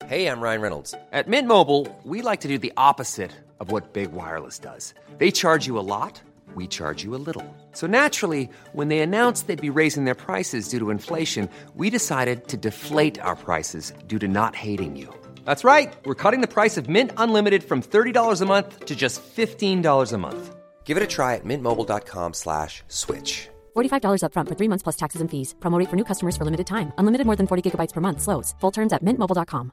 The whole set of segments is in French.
Hey, I'm Ryan Reynolds. At Mint Mobile, we like to do the opposite of what Big Wireless does. They charge you a lot, we charge you a little. So naturally, when they announced they'd be raising their prices due to inflation, we decided to deflate our prices due to not hating you. That's right. We're cutting the price of Mint Unlimited from $30 a month to just $15 a month. Give it a try at mintmobile.com/switch. $45 up front for 3 months plus taxes and fees. Promo rate for new customers for limited time. Unlimited more than 40 gigabytes per month. Slows full terms at mintmobile.com.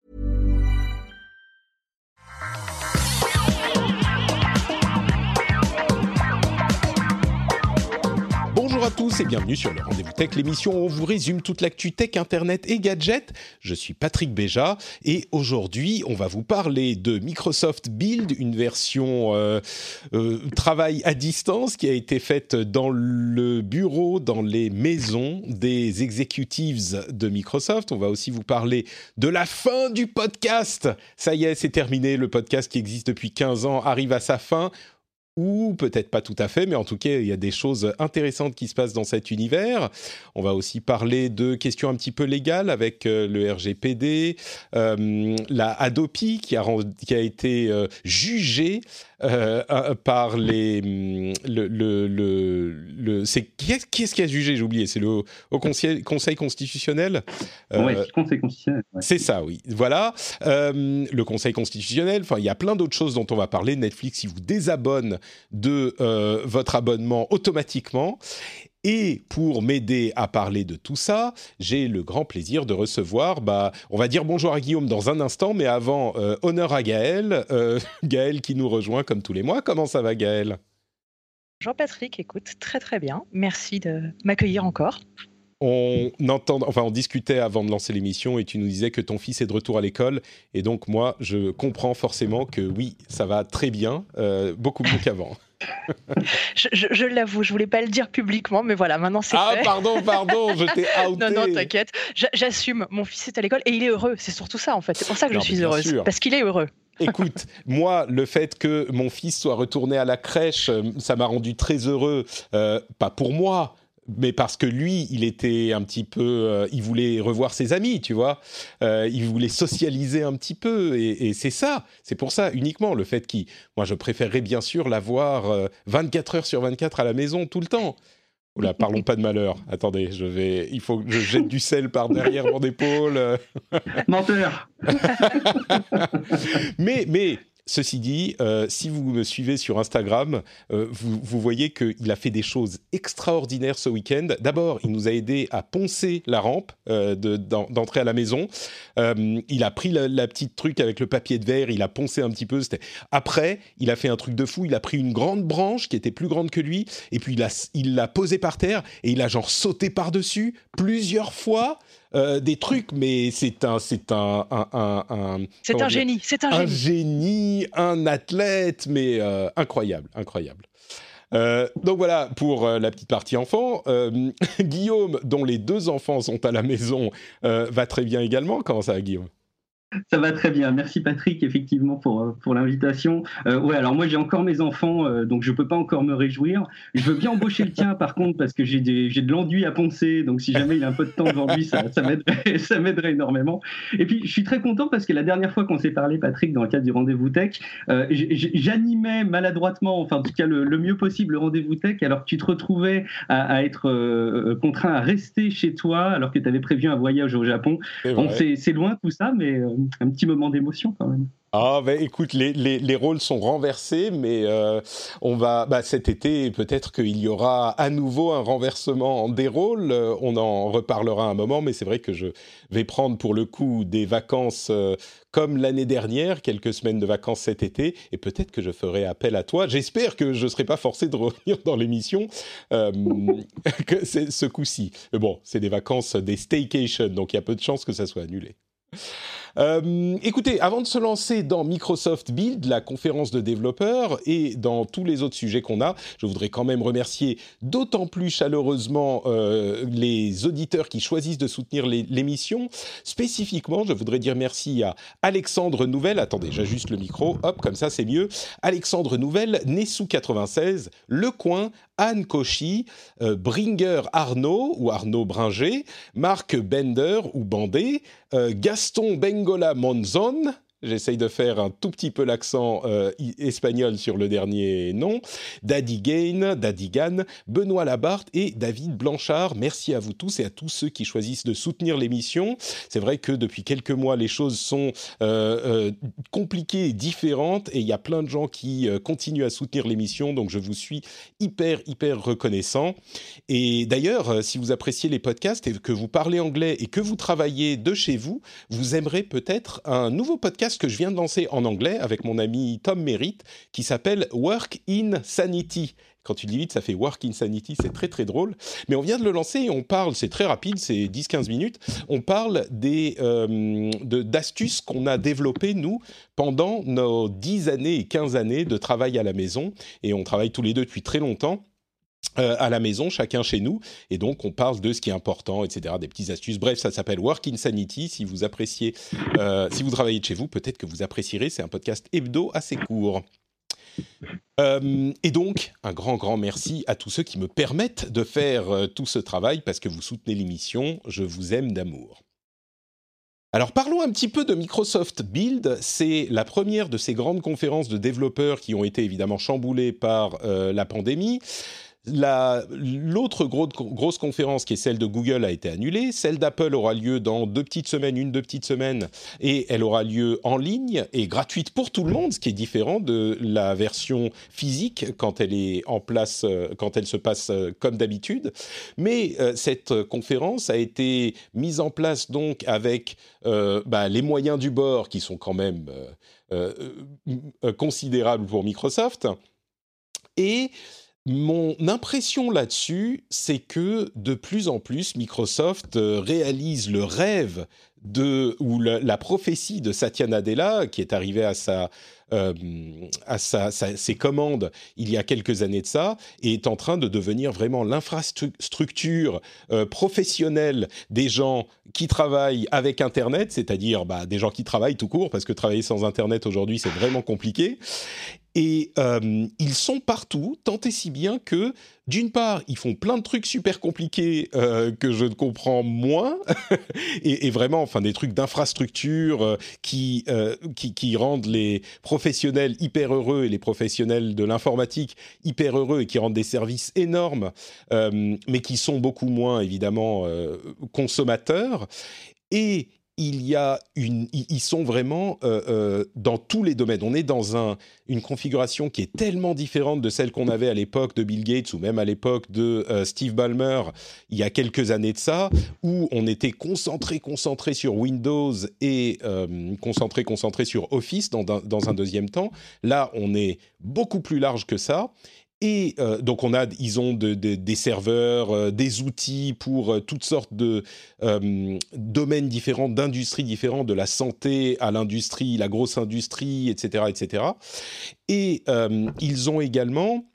Bonjour à tous et bienvenue sur le Rendez-vous Tech, l'émission où on vous résume toute l'actu tech, internet et gadgets. Je suis Patrick Béja et aujourd'hui on va vous parler de Microsoft Build, une version travail à distance qui a été faite dans le bureau, dans les maisons des executives de Microsoft. On va aussi vous parler de la fin du podcast. Ça y est, c'est terminé, le podcast qui existe depuis 15 ans arrive à sa fin. Ou peut-être pas tout à fait, mais en tout cas, il y a des choses intéressantes qui se passent dans cet univers. On va aussi parler de questions un petit peu légales avec le RGPD, la Adopi qui a été jugée par les... qui est-ce qui a jugé ? J'ai oublié, c'est le Conseil constitutionnel. Oui, le Conseil constitutionnel. Ouais. C'est ça, oui. Voilà, le Conseil constitutionnel, enfin, il y a plein d'autres choses dont on va parler. Netflix, il vous désabonne de votre abonnement automatiquement. Et pour m'aider à parler de tout ça, j'ai le grand plaisir de recevoir, on va dire bonjour à Guillaume dans un instant, mais avant, honneur à Gaël. Gaël qui nous rejoint comme tous les mois. Comment ça va, Gaël ? Jean-Patrick, écoute, très très bien. Merci de m'accueillir encore. On discutait avant de lancer l'émission et tu nous disais que ton fils est de retour à l'école. Et donc, moi, je comprends forcément que oui, ça va très bien, beaucoup mieux qu'avant. Je l'avoue, je voulais pas le dire publiquement, mais voilà, maintenant c'est fait. Pardon, je t'ai outé. Non, t'inquiète. J'assume, mon fils est à l'école et il est heureux. C'est surtout ça, en fait. C'est pour ça que je suis heureuse, sûr. Parce qu'il est heureux. Écoute, moi, le fait que mon fils soit retourné à la crèche, ça m'a rendu très heureux. Pas pour moi, mais parce que lui, il était un petit peu... il voulait revoir ses amis, tu vois. Il voulait socialiser un petit peu. Et c'est ça. C'est pour ça, uniquement, le fait qu'il... Moi, je préférerais bien sûr l'avoir 24 heures sur 24 à la maison, tout le temps. Oula, parlons pas de malheur. Attendez, il faut que je jette du sel par derrière mon épaule. Menteur. Mais ceci dit, si vous me suivez sur Instagram, vous voyez qu'il a fait des choses extraordinaires ce week-end. D'abord, il nous a aidé à poncer la rampe d'entrée à la maison. Il a pris la petite truc avec le papier de verre, il a poncé un petit peu. Après, il a fait un truc de fou. Il a pris une grande branche qui était plus grande que lui, et puis il l'a posée par terre, et il a genre sauté par-dessus plusieurs fois. Des trucs, mais c'est un génie, un génie, un athlète, mais incroyable. Donc voilà pour la petite partie enfant. Guillaume, dont les 2 enfants sont à la maison, va très bien également. Comment ça va, Guillaume ? Ça va très bien. Merci Patrick, effectivement, pour l'invitation. Ouais, alors moi, j'ai encore mes enfants, donc je peux pas encore me réjouir. Je veux bien embaucher le tien, par contre, parce que j'ai de l'enduit à poncer, donc si jamais il a un peu de temps devant lui, ça m'aiderait énormément. Et puis, je suis très content parce que la dernière fois qu'on s'est parlé, Patrick, dans le cadre du Rendez-vous Tech, j'animais maladroitement, enfin, en tout cas, le mieux possible le Rendez-vous Tech, alors que tu te retrouvais à être contraint à rester chez toi, alors que tu avais prévu un voyage au Japon. Bon, c'est loin tout ça, mais... un petit moment d'émotion quand même. Ah écoute, les rôles sont renversés, mais on va cet été peut-être qu'il y aura à nouveau un renversement des rôles. On en reparlera un moment, mais c'est vrai que je vais prendre pour le coup des vacances comme l'année dernière, quelques semaines de vacances cet été, et peut-être que je ferai appel à toi. J'espère que je ne serai pas forcé de revenir dans l'émission que c'est ce coup-ci. Mais bon, c'est des vacances, des staycations, donc il y a peu de chances que ça soit annulé. Écoutez, avant de se lancer dans Microsoft Build, la conférence de développeurs, et dans tous les autres sujets qu'on a, je voudrais quand même remercier d'autant plus chaleureusement les auditeurs qui choisissent de soutenir l'émission. Spécifiquement, je voudrais dire merci à Alexandre Nouvelle. Attendez, j'ajuste le micro. Hop, comme ça, c'est mieux. Alexandre Nouvelle, Nessou96, Le Coin, Anne Cauchy, Bringer Arnaud ou Arnaud Bringer, Marc Bender ou Bandé, Gaston Beng Bengola Monzon. J'essaye de faire un tout petit peu l'accent espagnol sur le dernier nom. Daddy Gann, Benoît Labarthe et David Blanchard. Merci à vous tous et à tous ceux qui choisissent de soutenir l'émission. C'est vrai que depuis quelques mois, les choses sont compliquées et différentes et il y a plein de gens qui continuent à soutenir l'émission. Donc, je vous suis hyper reconnaissant. Et d'ailleurs, si vous appréciez les podcasts et que vous parlez anglais et que vous travaillez de chez vous, vous aimerez peut-être un nouveau podcast que je viens de lancer en anglais avec mon ami Tom Merritt qui s'appelle Work in Sanity. Quand tu le dis vite, ça fait Work in Sanity, c'est très drôle. Mais on vient de le lancer et on parle, c'est très rapide, c'est 10-15 minutes, on parle d'astuces qu'on a développées, nous, pendant nos 10 années et 15 années de travail à la maison. Et on travaille tous les deux depuis très longtemps. À la maison, chacun chez nous, et donc on parle de ce qui est important, etc., des petites astuces. Bref, ça s'appelle Work in Sanity. Si vous appréciez, si vous travaillez de chez vous, peut-être que vous apprécierez. C'est un podcast hebdo assez court. Et donc, un grand merci à tous ceux qui me permettent de faire tout ce travail, parce que vous soutenez l'émission. Je vous aime d'amour. Alors parlons un petit peu de Microsoft Build. C'est la première de ces grandes conférences de développeurs qui ont été évidemment chamboulées par la pandémie. L'autre grosse conférence qui est celle de Google a été annulée. Celle d'Apple aura lieu dans 2 petites semaines, et elle aura lieu en ligne et gratuite pour tout le monde, ce qui est différent de la version physique quand elle est en place, quand elle se passe comme d'habitude. Mais cette conférence a été mise en place donc avec les moyens du bord qui sont quand même considérables pour Microsoft. Et mon impression là-dessus, c'est que de plus en plus, Microsoft réalise le rêve ou la prophétie de Satya Nadella, qui est arrivé à ses commandes il y a quelques années de ça, et est en train de devenir vraiment l'infrastructure professionnelle des gens qui travaillent avec Internet, c'est-à-dire des gens qui travaillent tout court, parce que travailler sans Internet aujourd'hui, c'est vraiment compliqué. Et ils sont partout, tant et si bien que, d'une part, ils font plein de trucs super compliqués que je ne comprends moins, et vraiment, des trucs d'infrastructure qui rendent les professionnels hyper heureux et les professionnels de l'informatique hyper heureux et qui rendent des services énormes, mais qui sont beaucoup moins, évidemment, consommateurs. Et ils sont vraiment dans tous les domaines. On est dans une configuration qui est tellement différente de celle qu'on avait à l'époque de Bill Gates ou même à l'époque de Steve Ballmer il y a quelques années de ça, où on était concentré sur Windows et concentré sur Office dans un deuxième temps. Là, on est beaucoup plus large que ça. Et donc ils ont des serveurs, des outils pour toutes sortes de domaines différents, d'industries différentes, de la santé à l'industrie, la grosse industrie, etc., etc. Et ils ont également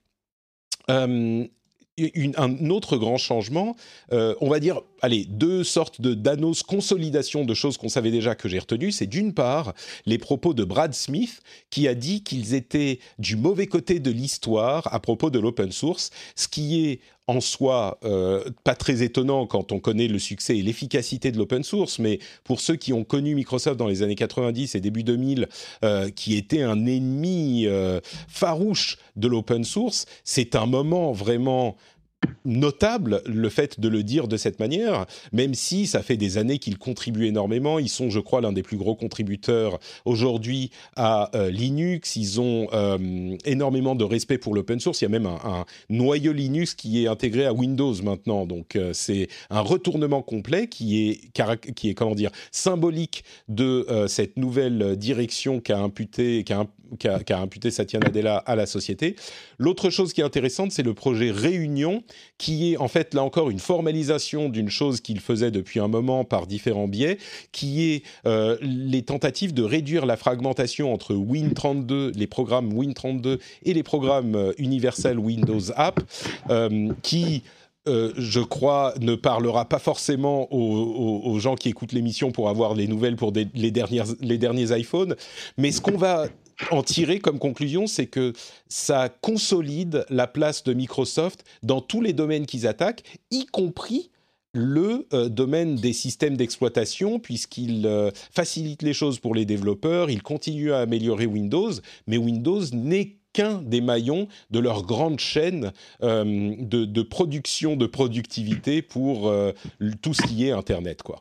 un autre grand changement, on va dire, 2 sortes d'annonces, consolidation de choses qu'on savait déjà que j'ai retenues. C'est d'une part les propos de Brad Smith qui a dit qu'ils étaient du mauvais côté de l'histoire à propos de l'open source, ce qui est en soi pas très étonnant quand on connaît le succès et l'efficacité de l'open source, mais pour ceux qui ont connu Microsoft dans les années 90 et début 2000, qui était un ennemi farouche de l'open source, c'est un moment vraiment notable, le fait de le dire de cette manière, même si ça fait des années qu'ils contribuent énormément. Ils sont, je crois, l'un des plus gros contributeurs aujourd'hui à Linux. Ils ont énormément de respect pour l'open source. Il y a même un noyau Linux qui est intégré à Windows maintenant. Donc, c'est un retournement complet qui est comment dire, symbolique de cette nouvelle direction qu'a imputé Satya Nadella à la société. L'autre chose qui est intéressante, c'est le projet Réunion, qui est en fait, là encore, une formalisation d'une chose qu'il faisait depuis un moment par différents biais, qui est les tentatives de réduire la fragmentation entre Win32, les programmes Win32 et les programmes universels Windows App, qui... je crois, ne parlera pas forcément aux gens qui écoutent l'émission pour avoir les nouvelles pour les derniers iPhones, mais ce qu'on va en tirer comme conclusion, c'est que ça consolide la place de Microsoft dans tous les domaines qu'ils attaquent, y compris le domaine des systèmes d'exploitation, puisqu'il facilite les choses pour les développeurs, il continue à améliorer Windows, mais Windows n'est qu'un des maillons de leur grande chaîne de production, de productivité pour tout ce qui est Internet, quoi.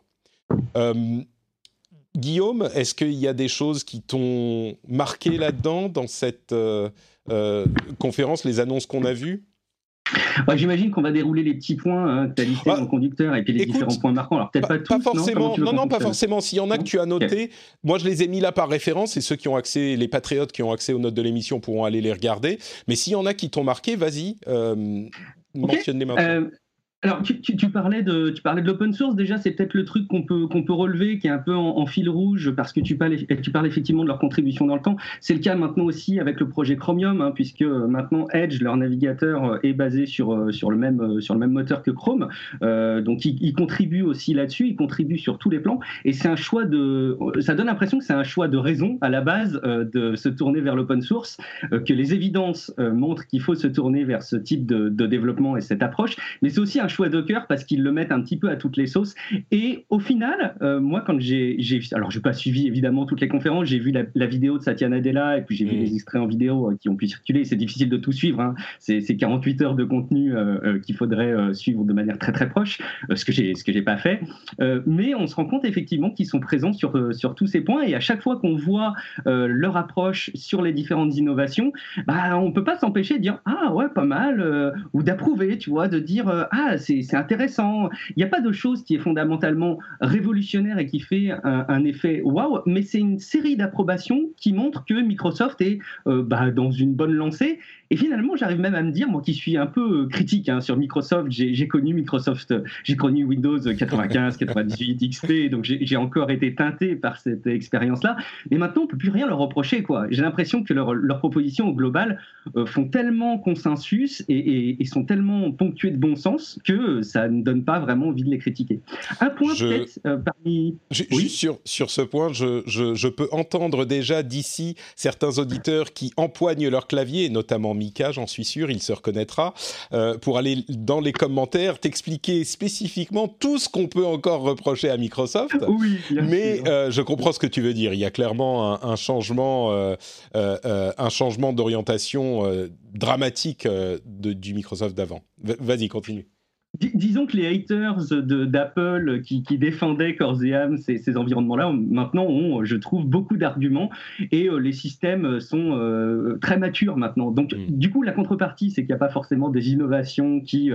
Guillaume, est-ce qu'il y a des choses qui t'ont marqué là-dedans, dans cette conférence, les annonces qu'on a vues ? J'imagine qu'on va dérouler les petits points que tu as listés dans le conducteur et puis les différents points marquants. Alors peut-être pas tous, forcément. Non, pas forcément. S'il y en a que tu as notés, moi je les ai mis là par référence et ceux qui ont accès, les patriotes qui ont accès aux notes de l'émission pourront aller les regarder. Mais s'il y en a qui t'ont marqué, vas-y, mentionne-les maintenant. Alors, tu parlais de l'open source. Déjà, c'est peut-être le truc qu'on peut relever, qui est un peu en fil rouge, parce que tu parles effectivement de leur contribution dans le temps. C'est le cas maintenant aussi avec le projet Chromium, puisque maintenant Edge, leur navigateur, est basé sur le même moteur que Chrome. Donc, ils contribuent aussi là-dessus. Ils contribuent sur tous les plans. Et c'est un choix ça donne l'impression que c'est un choix de raison à la base de se tourner vers l'open source, que les évidences montrent qu'il faut se tourner vers ce type de développement et cette approche. Mais c'est aussi un choix de cœur parce qu'ils le mettent un petit peu à toutes les sauces. Et au final, moi, quand alors je n'ai pas suivi évidemment toutes les conférences, j'ai vu la vidéo de Satya Nadella et puis j'ai vu les extraits en vidéo qui ont pu circuler. C'est difficile de tout suivre. C'est 48 heures de contenu qu'il faudrait suivre de manière très très proche, ce que j'ai pas fait. Mais on se rend compte effectivement qu'ils sont présents sur tous ces points et à chaque fois qu'on voit leur approche sur les différentes innovations, on peut pas s'empêcher de dire ah ouais pas mal ou d'approuver, tu vois, de dire c'est intéressant. Il n'y a pas de chose qui est fondamentalement révolutionnaire et qui fait un effet waouh, mais c'est une série d'approbations qui montrent que Microsoft est dans une bonne lancée. Et finalement, j'arrive même à me dire, moi qui suis un peu critique sur Microsoft, j'ai connu Windows 95, 98, XP, donc j'ai encore été teinté par cette expérience-là. Mais maintenant, on ne peut plus rien leur reprocher, quoi. J'ai l'impression que leurs propositions au global font tellement consensus et sont tellement ponctuées de bon sens que ça ne donne pas vraiment envie de les critiquer. Un point peut-être parmi... Juste sur ce point, je peux entendre déjà d'ici certains auditeurs qui empoignent leur clavier, notamment Mika, j'en suis sûr, il se reconnaîtra, pour aller dans les commentaires, t'expliquer spécifiquement tout ce qu'on peut encore reprocher à Microsoft. Oui, mais je comprends ce que tu veux dire. Il y a clairement un changement d'orientation dramatique du Microsoft d'avant. Vas-y, continue. Disons que les haters d'Apple qui défendaient corps et âme ces environnements-là, maintenant ont, je trouve, beaucoup d'arguments et les systèmes sont très matures maintenant. Donc, du coup, la contrepartie, c'est qu'il n'y a pas forcément des innovations qui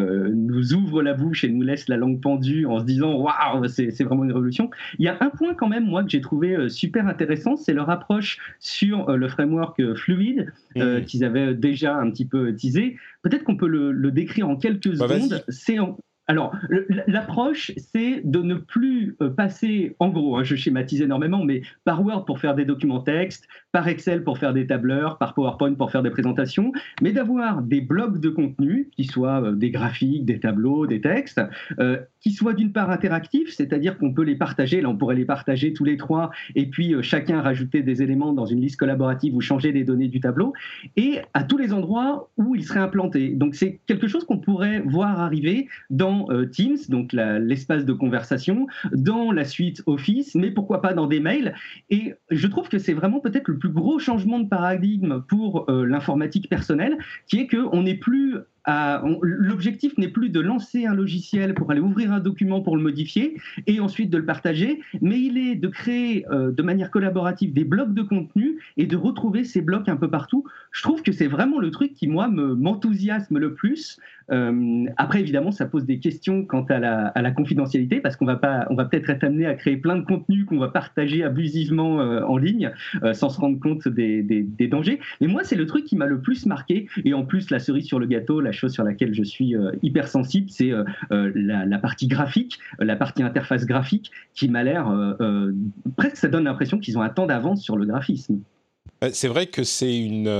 nous ouvrent la bouche et nous laissent la langue pendue en se disant « Waouh, c'est vraiment une révolution ». Il y a un point quand même, moi, que j'ai trouvé super intéressant, c'est leur approche sur le framework Fluid qu'ils avaient déjà un petit peu teasé. Peut-être qu'on peut le décrire en quelques secondes. Alors, l'approche, c'est de ne plus passer, en gros, je schématise énormément, mais par Word pour faire des documents texte, par Excel pour faire des tableurs, par PowerPoint pour faire des présentations, mais d'avoir des blocs de contenu, qui soient des graphiques, des tableaux, des textes, qui soient d'une part interactifs, c'est-à-dire qu'on peut les partager, là on pourrait les partager tous les trois, et puis chacun rajouter des éléments dans une liste collaborative ou changer les données du tableau, et à tous les endroits où ils seraient implantés. Donc c'est quelque chose qu'on pourrait voir arriver dans Teams, donc l'espace de conversation, dans la suite Office, mais pourquoi pas dans des mails. Et je trouve que c'est vraiment peut-être le plus gros changement de paradigme pour l'informatique personnelle, qui est qu'on n'est plus... L'objectif n'est plus de lancer un logiciel pour aller ouvrir un document pour le modifier et ensuite de le partager, mais il est de créer de manière collaborative des blocs de contenu et de retrouver ces blocs un peu partout. Je trouve que c'est vraiment le truc qui, moi, m'enthousiasme le plus. Après, évidemment, ça pose des questions quant à la confidentialité, parce qu'on va peut-être être amené à créer plein de contenus qu'on va partager abusivement en ligne, sans se rendre compte des dangers. Mais moi, c'est le truc qui m'a le plus marqué. Et en plus, la cerise sur le gâteau, la chose sur laquelle je suis hypersensible, c'est la partie graphique, la partie interface graphique, qui m'a l'air... presque, ça donne l'impression qu'ils ont un temps d'avance sur le graphisme. C'est vrai que c'est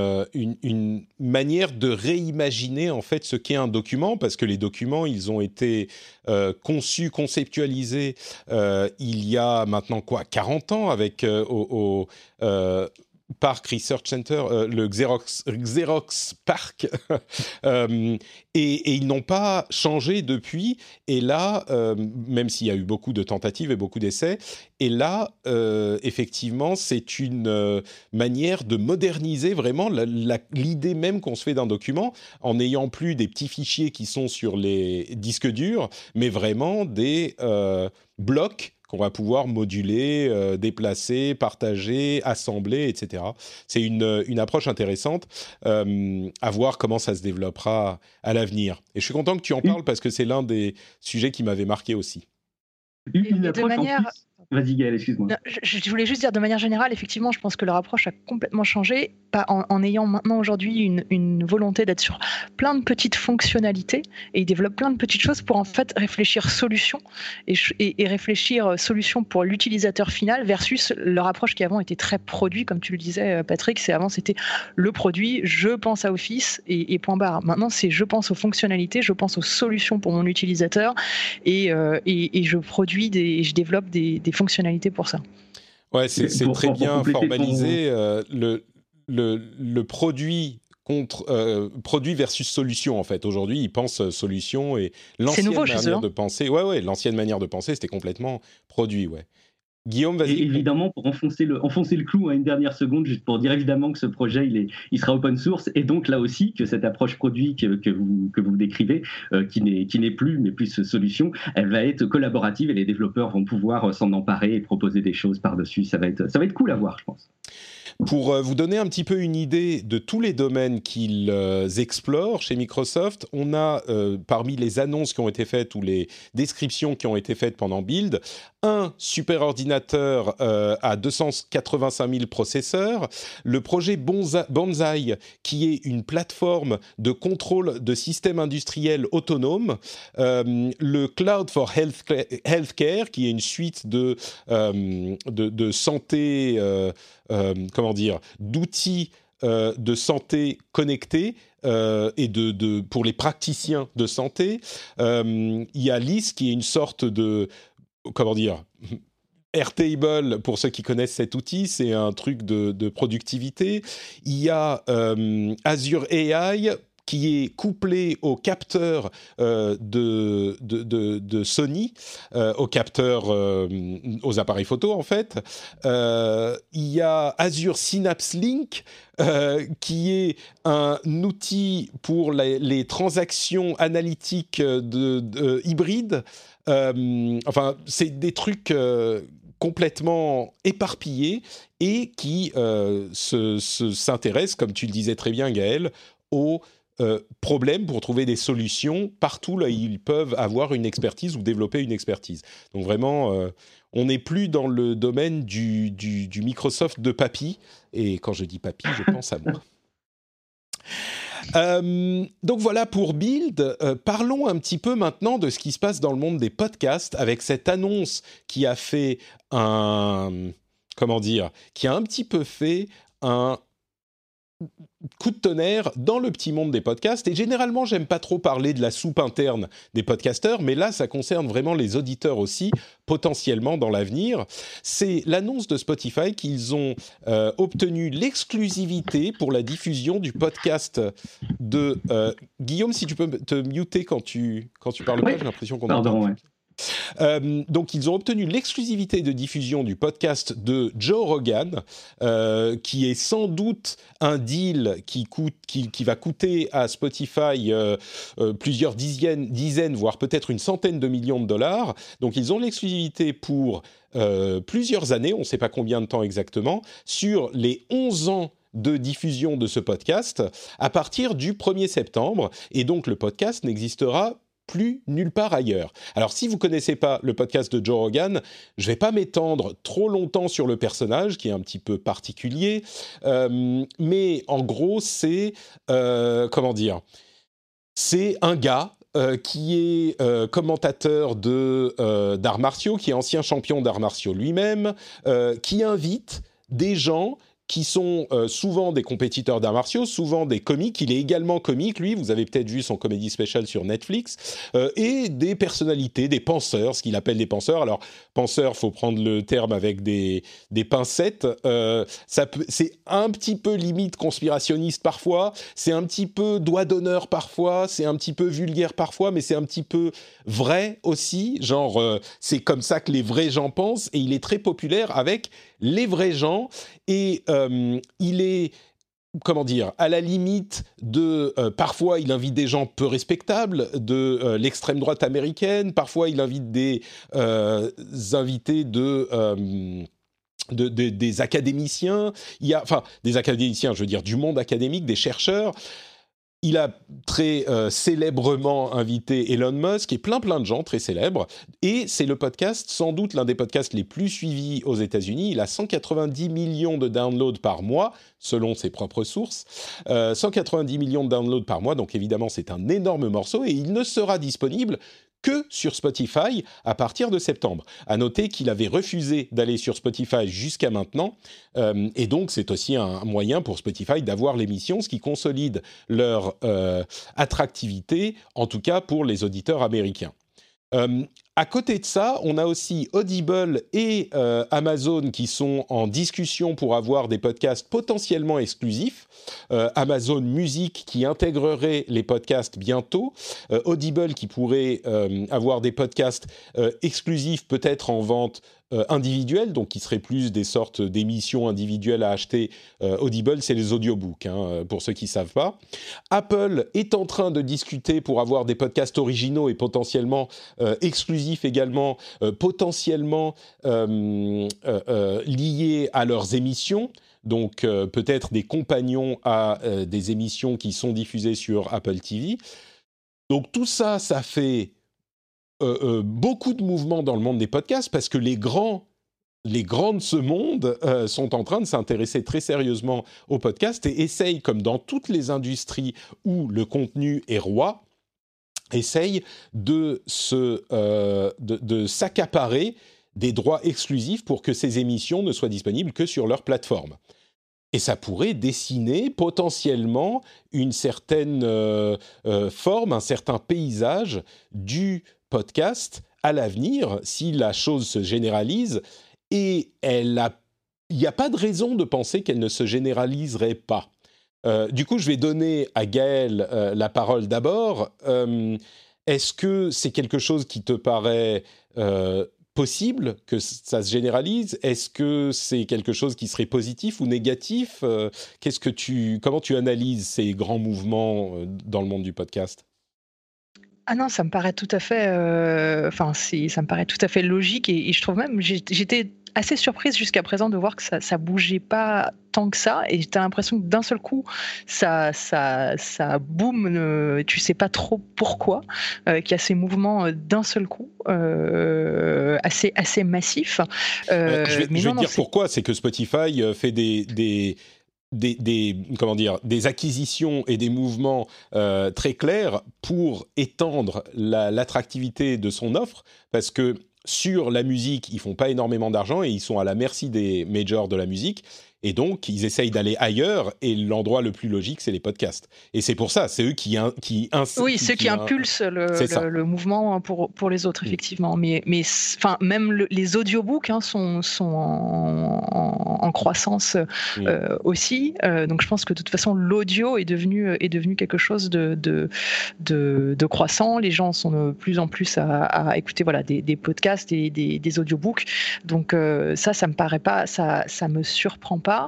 une manière de réimaginer en fait ce qu'est un document, parce que les documents, ils ont été conçus, conceptualisés il y a maintenant 40 ans avec Park Research Center, le Xerox Park, et ils n'ont pas changé depuis. Et là, même s'il y a eu beaucoup de tentatives et beaucoup d'essais, et là, effectivement, c'est une manière de moderniser vraiment l'idée même qu'on se fait d'un document, en n'ayant plus des petits fichiers qui sont sur les disques durs, mais vraiment des blocs qu'on va pouvoir moduler, déplacer, partager, assembler, etc. C'est une approche intéressante, à voir comment ça se développera à l'avenir. Et je suis content que tu en parles parce que c'est l'un des sujets qui m'avait marqué aussi. Une approche en plus... Vas-y Gaëlle, excuse-moi. Je voulais juste dire de manière générale, effectivement, je pense que leur approche a complètement changé, en ayant maintenant aujourd'hui une volonté d'être sur plein de petites fonctionnalités, et ils développent plein de petites choses pour en fait réfléchir solution et réfléchir solution pour l'utilisateur final versus leur approche qui avant était très produit, comme tu le disais Patrick, avant c'était le produit, je pense à Office et point barre. Maintenant c'est je pense aux fonctionnalités, je pense aux solutions pour mon utilisateur et je produis je développe des fonctionnalités pour ça. Ouais, c'est très bien formalisé. Le produit produit versus solution en fait. Aujourd'hui, ils pensent solution et l'ancienne manière de penser. Ouais, l'ancienne manière de penser, c'était complètement produit. Ouais. Guillaume, vas-y. Et évidemment, pour enfoncer le clou à une dernière seconde, juste pour dire évidemment que ce projet, il sera open source, et donc là aussi, que cette approche produit que vous décrivez, qui n'est plus, mais plus solution, elle va être collaborative et les développeurs vont pouvoir s'en emparer et proposer des choses par-dessus. Ça va être cool à voir, je pense. Pour vous donner un petit peu une idée de tous les domaines qu'ils explorent chez Microsoft, on a parmi les annonces qui ont été faites ou les descriptions qui ont été faites pendant Build, un superordinateur à 285 000 processeurs, le projet Bonsai qui est une plateforme de contrôle de systèmes industriels autonomes, le Cloud for Healthcare qui est une suite de santé, d'outils de santé connectés et pour les praticiens de santé. Il y a LIS qui est une sorte de Airtable, pour ceux qui connaissent cet outil, c'est un truc de productivité. Il y a Azure AI qui est couplé au capteur de Sony, au capteur aux appareils photo en fait. Il y a Azure Synapse Link, qui est un outil pour les transactions analytiques hybrides. C'est des trucs complètement éparpillés et qui s'intéressent, comme tu le disais très bien Gaël, aux problèmes pour trouver des solutions partout là où ils peuvent avoir une expertise ou développer une expertise. Donc vraiment, on n'est plus dans le domaine du Microsoft de papy. Et quand je dis papy, je pense à moi. Donc voilà pour Build. Parlons un petit peu maintenant de ce qui se passe dans le monde des podcasts avec cette annonce qui a fait qui a un petit peu fait un coup de tonnerre dans le petit monde des podcasts. Et généralement, j'aime pas trop parler de la soupe interne des podcasteurs, mais là, ça concerne vraiment les auditeurs aussi, potentiellement dans l'avenir. C'est l'annonce de Spotify qu'ils ont obtenu l'exclusivité pour la diffusion du podcast de... Guillaume, si tu peux te muter quand tu parles pas, j'ai l'impression qu'on entend. Ouais. Donc ils ont obtenu l'exclusivité de diffusion du podcast de Joe Rogan, qui est sans doute un deal qui va coûter à Spotify plusieurs dizaines, voire peut-être une centaine de millions de dollars. Donc ils ont l'exclusivité pour plusieurs années, on ne sait pas combien de temps exactement, sur les 11 ans de diffusion de ce podcast à partir du 1er septembre. Et donc le podcast n'existera plus nulle part ailleurs. Alors, si vous ne connaissez pas le podcast de Joe Rogan, je ne vais pas m'étendre trop longtemps sur le personnage, qui est un petit peu particulier, mais en gros, c'est... c'est un gars qui est commentateur d'arts martiaux, qui est ancien champion d'arts martiaux lui-même, qui invite des gens qui sont souvent des compétiteurs d'arts martiaux, souvent des comiques. Il est également comique, lui, vous avez peut-être vu son comedy special sur Netflix, et des personnalités, des penseurs, ce qu'il appelle des penseurs. Alors, penseurs, faut prendre le terme avec des pincettes. C'est un petit peu limite conspirationniste parfois, c'est un petit peu doigt d'honneur parfois, c'est un petit peu vulgaire parfois, mais c'est un petit peu vrai aussi. Genre, c'est comme ça que les vrais gens pensent, et il est très populaire avec les vrais gens, et il est, comment dire, à la limite de... parfois, il invite des gens peu respectables de l'extrême droite américaine, parfois il invite des invités des académiciens, des académiciens, je veux dire, du monde académique, des chercheurs. Il a très célèbrement invité Elon Musk et plein de gens très célèbres. Et c'est le podcast, sans doute l'un des podcasts les plus suivis aux États-Unis. Il a 190 millions de downloads par mois, selon ses propres sources. 190 millions de downloads par mois, donc évidemment c'est un énorme morceau. Et il ne sera disponible que sur Spotify à partir de septembre. À noter qu'il avait refusé d'aller sur Spotify jusqu'à maintenant, et donc c'est aussi un moyen pour Spotify d'avoir l'émission, ce qui consolide leur attractivité, en tout cas pour les auditeurs américains. À côté de ça, on a aussi Audible et Amazon qui sont en discussion pour avoir des podcasts potentiellement exclusifs. Amazon Music qui intégrerait les podcasts bientôt. Audible qui pourrait avoir des podcasts exclusifs peut-être en vente individuelle, donc qui seraient plus des sortes d'émissions individuelles à acheter. Audible, c'est les audiobooks, pour ceux qui ne savent pas. Apple est en train de discuter pour avoir des podcasts originaux et potentiellement exclusifs également, potentiellement liés à leurs émissions. Donc peut-être des compagnons à des émissions qui sont diffusées sur Apple TV. Donc tout ça, ça fait beaucoup de mouvements dans le monde des podcasts parce que les grands de ce monde sont en train de s'intéresser très sérieusement aux podcasts et essayent, comme dans toutes les industries où le contenu est roi, essayent de s'accaparer des droits exclusifs pour que ces émissions ne soient disponibles que sur leur plateforme. Et ça pourrait dessiner potentiellement une certaine forme, un certain paysage du podcast à l'avenir, si la chose se généralise, et il n'y a pas de raison de penser qu'elle ne se généraliserait pas. Du coup, je vais donner à Gaël la parole d'abord. Est-ce que c'est quelque chose qui te paraît possible que ça se généralise ? Est-ce que c'est quelque chose qui serait positif ou négatif ? Comment tu analyses ces grands mouvements dans le monde du podcast ? Ah non, ça me paraît tout à fait, ça me paraît tout à fait logique et je trouve même, j'étais assez surprise jusqu'à présent de voir que ça bougeait pas tant que ça et t'as l'impression que d'un seul coup ça boom, tu sais pas trop pourquoi, qu'il y a ces mouvements d'un seul coup assez massifs. Je vais te dire pourquoi, c'est que Spotify fait des acquisitions et des mouvements très clairs pour étendre l'attractivité de son offre, parce que sur la musique, ils font pas énormément d'argent et ils sont à la merci des majors de la musique. Et donc, ils essayent d'aller ailleurs, et l'endroit le plus logique, c'est les podcasts. Et c'est pour ça, c'est eux qui impulsent le mouvement pour les autres, effectivement. Mais même les audiobooks sont en croissance aussi. Donc, je pense que de toute façon, l'audio est devenu quelque chose de croissant. Les gens sont de plus en plus à écouter des podcasts et des audiobooks. Donc, ça me paraît pas, ça me surprend pas.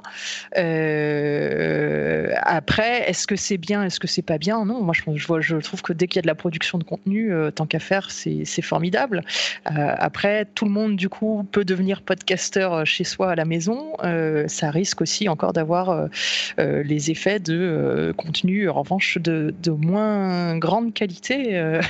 Après, est-ce que c'est bien, est-ce que c'est pas bien ? Non, moi je trouve que dès qu'il y a de la production de contenu, tant qu'à faire, c'est formidable. Après, tout le monde du coup peut devenir podcasteur chez soi à la maison. Ça risque aussi encore d'avoir les effets de contenu en revanche de moins grande qualité.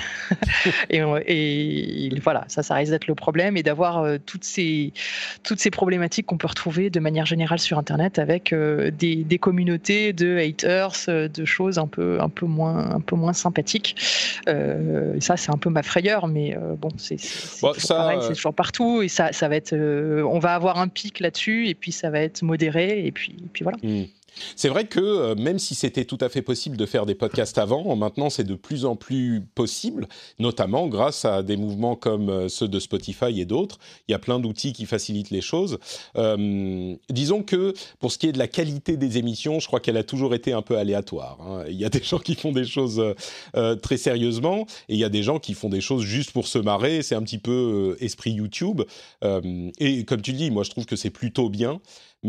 et voilà, ça risque d'être le problème et d'avoir toutes ces problématiques qu'on peut retrouver de manière générale sur Internet avec des communautés de haters, de choses un peu moins sympathiques. Ça, c'est un peu ma frayeur, mais bon, c'est toujours pareil, c'est toujours partout et ça va être. On va avoir un pic là-dessus et puis ça va va être modéré, et puis voilà. C'est vrai que même si c'était tout à fait possible de faire des podcasts avant, maintenant c'est de plus en plus possible, notamment grâce à des mouvements comme ceux de Spotify et d'autres. Il y a plein d'outils qui facilitent les choses. Disons que pour ce qui est de la qualité des émissions, je crois qu'elle a toujours été un peu aléatoire, hein. Il y a des gens qui font des choses très sérieusement, et il y a des gens qui font des choses juste pour se marrer. C'est un petit peu esprit YouTube. Et comme tu le dis, moi je trouve que c'est plutôt bien,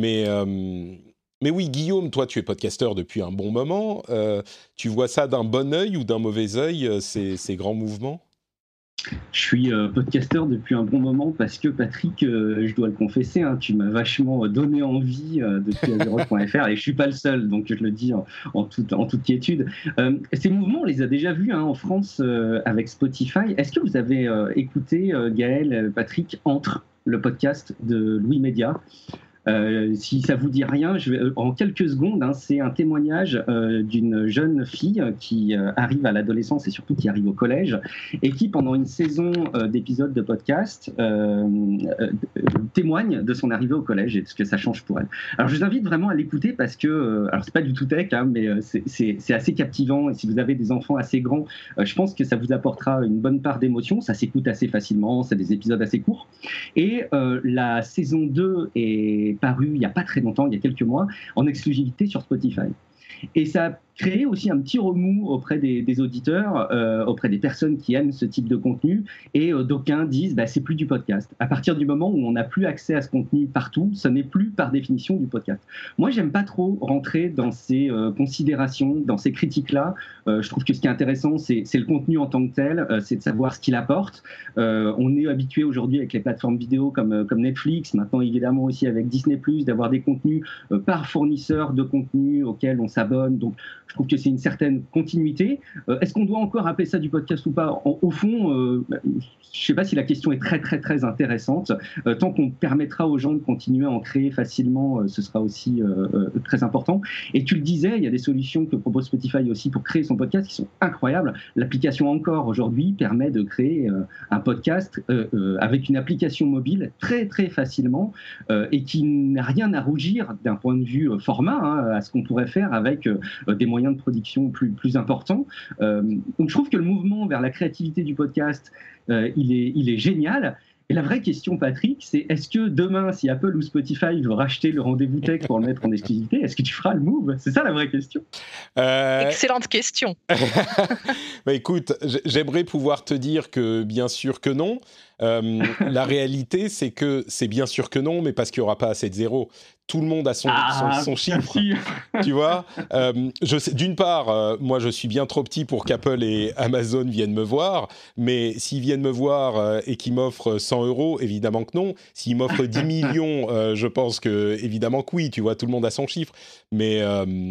mais oui, Guillaume, toi, tu es podcasteur depuis un bon moment. Tu vois ça d'un bon œil ou d'un mauvais œil, ces grands mouvements ? Je suis podcasteur depuis un bon moment parce que, Patrick, je dois le confesser, hein, tu m'as vachement donné envie depuis Azeroth.fr, et je ne suis pas le seul, donc je le dis en toute quiétude. Ces mouvements, on les a déjà vus en France avec Spotify. Est-ce que vous avez écouté, Gaël, Patrick, Entre, le podcast de Louis Média ? Si ça vous dit rien, en quelques secondes, c'est un témoignage d'une jeune fille qui arrive à l'adolescence et surtout qui arrive au collège, et qui, pendant une saison d'épisodes de podcast, témoigne de son arrivée au collège et de ce que ça change pour elle. Alors je vous invite vraiment à l'écouter parce que, alors c'est pas du tout tech, mais c'est assez captivant, et si vous avez des enfants assez grands, je pense que ça vous apportera une bonne part d'émotion. Ça s'écoute assez facilement, c'est des épisodes assez courts, et la saison 2 est paru il n'y a pas très longtemps, il y a quelques mois, en exclusivité sur Spotify. Et ça a créé aussi un petit remous auprès des auditeurs, auprès des personnes qui aiment ce type de contenu, et d'aucuns disent c'est plus du podcast. À partir du moment où on n'a plus accès à ce contenu partout, ce n'est plus par définition du podcast. Moi, j'aime pas trop rentrer dans ces considérations, dans ces critiques-là. Je trouve que ce qui est intéressant, c'est le contenu en tant que tel, c'est de savoir ce qu'il apporte. On est habitué aujourd'hui avec les plateformes vidéo comme Netflix, maintenant évidemment aussi avec Disney+, d'avoir des contenus par fournisseur de contenu auxquels on s'abonne. Donc, je trouve que c'est une certaine continuité. Est-ce qu'on doit encore appeler ça du podcast ou pas ? Au fond, je ne sais pas si la question est très, très, très intéressante. Tant qu'on permettra aux gens de continuer à en créer facilement, ce sera aussi très important. Et tu le disais, il y a des solutions que propose Spotify aussi pour créer son podcast qui sont incroyables. L'application Encore, aujourd'hui, permet de créer un podcast avec une application mobile très, très facilement, et qui n'a rien à rougir d'un point de vue format, à ce qu'on pourrait faire avec des moyens de production plus importants. Donc je trouve que le mouvement vers la créativité du podcast, il est génial. Et la vraie question, Patrick, c'est est-ce que demain, si Apple ou Spotify veut racheter le rendez-vous tech pour le mettre en exclusivité, est-ce que tu feras le move ? C'est ça la vraie question. Excellente question. Écoute, j'aimerais pouvoir te dire que bien sûr que non. La réalité, c'est que c'est bien sûr que non, mais parce qu'il n'y aura pas assez de zéros. Tout le monde a son chiffre, tu vois. D'une part, moi, je suis bien trop petit pour qu'Apple et Amazon viennent me voir, mais s'ils viennent me voir et qu'ils m'offrent 100 €, évidemment que non. S'ils m'offrent 10 millions, je pense que, évidemment que oui, tu vois, tout le monde a son chiffre. Mais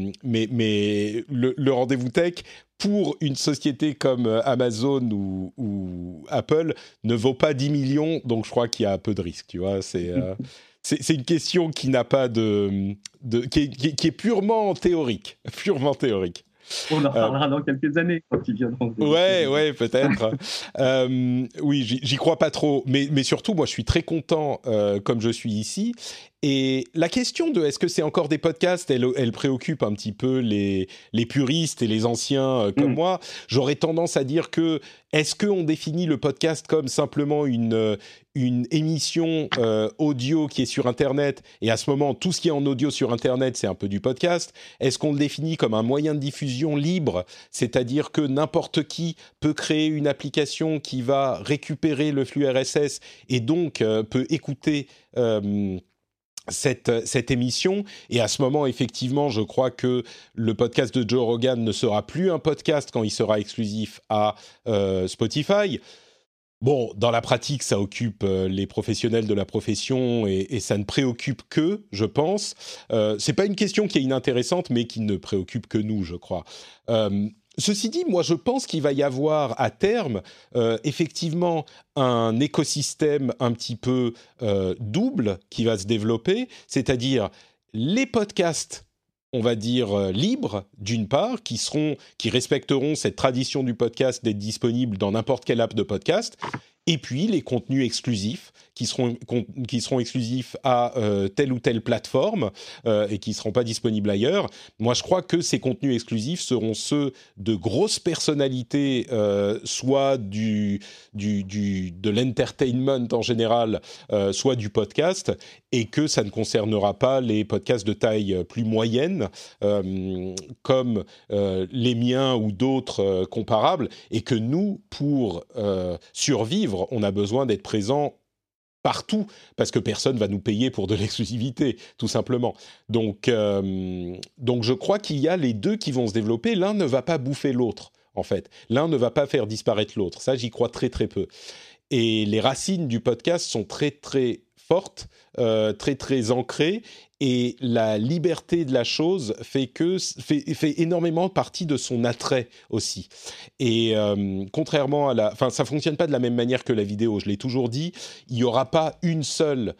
le rendez-vous tech, pour une société comme Amazon ou Apple, ne vaut pas 10 millions, donc je crois qu'il y a un peu de risque, tu vois. C'est une question qui n'a pas qui est purement théorique. Purement théorique. On en reparlera dans quelques années quand ils viendront. Ouais, peut-être. Oui, j'y crois pas trop. Mais surtout, moi, je suis très content comme je suis ici. Et la question de est-ce que c'est encore des podcasts, elle préoccupe un petit peu les puristes et les anciens comme moi. J'aurais tendance à dire que est-ce qu'on définit le podcast comme simplement une émission audio qui est sur Internet, et à ce moment, tout ce qui est en audio sur Internet, c'est un peu du podcast. Est-ce qu'on le définit comme un moyen de diffusion libre, c'est-à-dire que n'importe qui peut créer une application qui va récupérer le flux RSS et donc peut écouter cette émission, et à ce moment, effectivement, je crois que le podcast de Joe Rogan ne sera plus un podcast quand il sera exclusif à Spotify. Bon, dans la pratique, ça occupe les professionnels de la profession et ça ne préoccupe qu'eux, je pense. C'est pas une question qui est inintéressante, mais qui ne préoccupe que nous, je crois. Ceci dit, moi, je pense qu'il va y avoir à terme, effectivement, un écosystème un petit peu double qui va se développer, c'est-à-dire les podcasts, on va dire, libres, d'une part, qui respecteront cette tradition du podcast d'être disponible dans n'importe quelle app de podcast, et puis les contenus exclusifs qui seront exclusifs à telle ou telle plateforme et qui ne seront pas disponibles ailleurs. Moi, je crois que ces contenus exclusifs seront ceux de grosses personnalités, soit de l'entertainment en général, soit du podcast, et que ça ne concernera pas les podcasts de taille plus moyenne, comme les miens ou d'autres comparables, et que nous, pour survivre, on a besoin d'être présents partout, parce que personne va nous payer pour de l'exclusivité, tout simplement. Donc je crois qu'il y a les deux qui vont se développer. L'un ne va pas bouffer l'autre, en fait. L'un ne va pas faire disparaître l'autre. Ça, j'y crois très, très peu. Et les racines du podcast sont très, très forte, très très ancrée, et la liberté de la chose fait énormément partie de son attrait aussi. Et contrairement à ça fonctionne pas de la même manière que la vidéo. Je l'ai toujours dit, il y aura pas une seule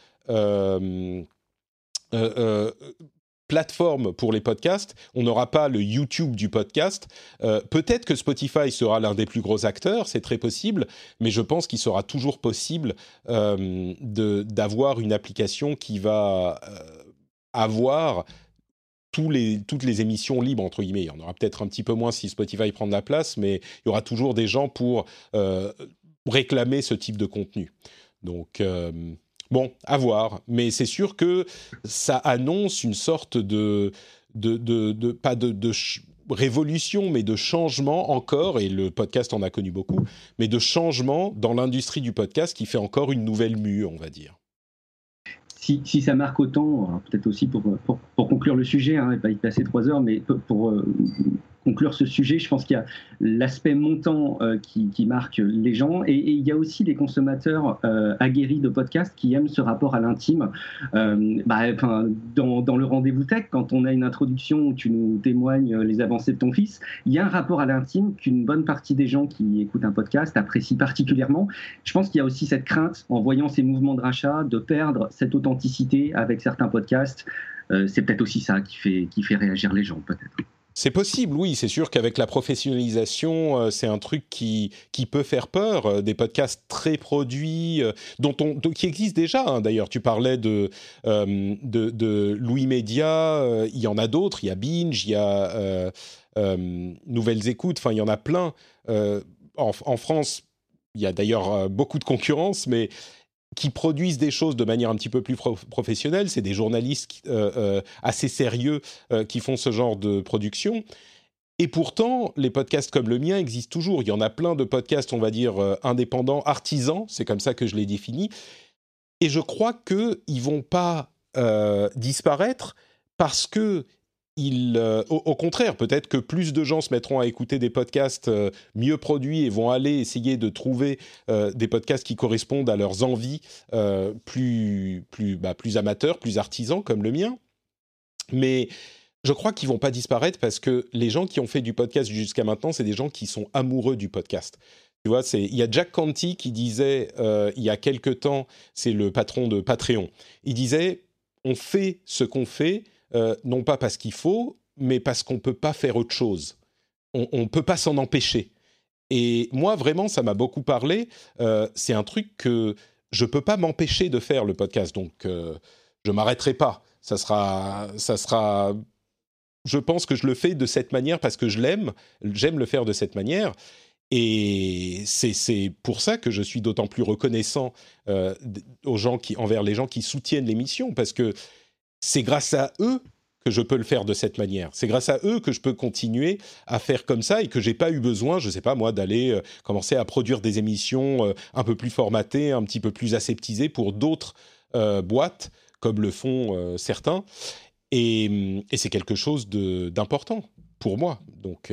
plateforme pour les podcasts, on n'aura pas le YouTube du podcast. Peut-être que Spotify sera l'un des plus gros acteurs, c'est très possible, mais je pense qu'il sera toujours possible d'avoir une application qui va avoir toutes les émissions libres, entre guillemets. Il y en aura peut-être un petit peu moins si Spotify prend de la place, mais il y aura toujours des gens pour réclamer ce type de contenu. Donc... bon, à voir, mais c'est sûr que ça annonce une sorte pas de révolution, mais de changement encore, et le podcast en a connu beaucoup, mais de changement dans l'industrie du podcast qui fait encore une nouvelle mue, on va dire. Si ça marque autant, peut-être aussi pour conclure le sujet, et pas y passer 3 heures, mais pour conclure ce sujet, je pense qu'il y a l'aspect montant qui marque les gens, et il y a aussi des consommateurs aguerris de podcasts qui aiment ce rapport à l'intime. Dans le rendez-vous tech, quand on a une introduction où tu nous témoignes les avancées de ton fils, il y a un rapport à l'intime qu'une bonne partie des gens qui écoutent un podcast apprécient particulièrement. Je pense qu'il y a aussi cette crainte, en voyant ces mouvements de rachat, de perdre cette authenticité avec certains podcasts. C'est peut-être aussi ça qui fait réagir les gens, peut-être. C'est possible, oui. C'est sûr qu'avec la professionnalisation, c'est un truc qui peut faire peur. Des podcasts très produits, qui existent déjà. D'ailleurs, tu parlais de Louis Média. Il y en a d'autres. Il y a Binge, il y a Nouvelles Écoutes. Enfin, il y en a plein. En France, il y a d'ailleurs beaucoup de concurrence, mais qui produisent des choses de manière un petit peu plus professionnelle. C'est des journalistes assez sérieux qui font ce genre de production. Et pourtant, les podcasts comme le mien existent toujours. Il y en a plein de podcasts, on va dire, indépendants, artisans, c'est comme ça que je les définis. Et je crois qu'ils ne vont pas disparaître parce que au contraire, peut-être que plus de gens se mettront à écouter des podcasts mieux produits et vont aller essayer de trouver des podcasts qui correspondent à leurs envies plus amateurs, plus artisans comme le mien. Mais je crois qu'ils ne vont pas disparaître parce que les gens qui ont fait du podcast jusqu'à maintenant, c'est des gens qui sont amoureux du podcast. Tu vois, il y a Jack Canty qui disait il y a quelque temps, c'est le patron de Patreon, il disait « on fait ce qu'on fait », non pas parce qu'il faut, mais parce qu'on ne peut pas faire autre chose. On ne peut pas s'en empêcher. Et moi, vraiment, ça m'a beaucoup parlé. C'est un truc que je ne peux pas m'empêcher de faire, le podcast. Donc, je ne m'arrêterai pas. Ça sera... Je pense que je le fais de cette manière parce que je l'aime. J'aime le faire de cette manière. Et c'est pour ça que je suis d'autant plus reconnaissant envers les gens qui soutiennent l'émission, parce que c'est grâce à eux que je peux le faire de cette manière. C'est grâce à eux que je peux continuer à faire comme ça et que j'ai pas eu besoin, je sais pas moi, d'aller commencer à produire des émissions un peu plus formatées, un petit peu plus aseptisées pour d'autres boîtes, comme le font certains. Et c'est quelque chose d'important pour moi. Donc...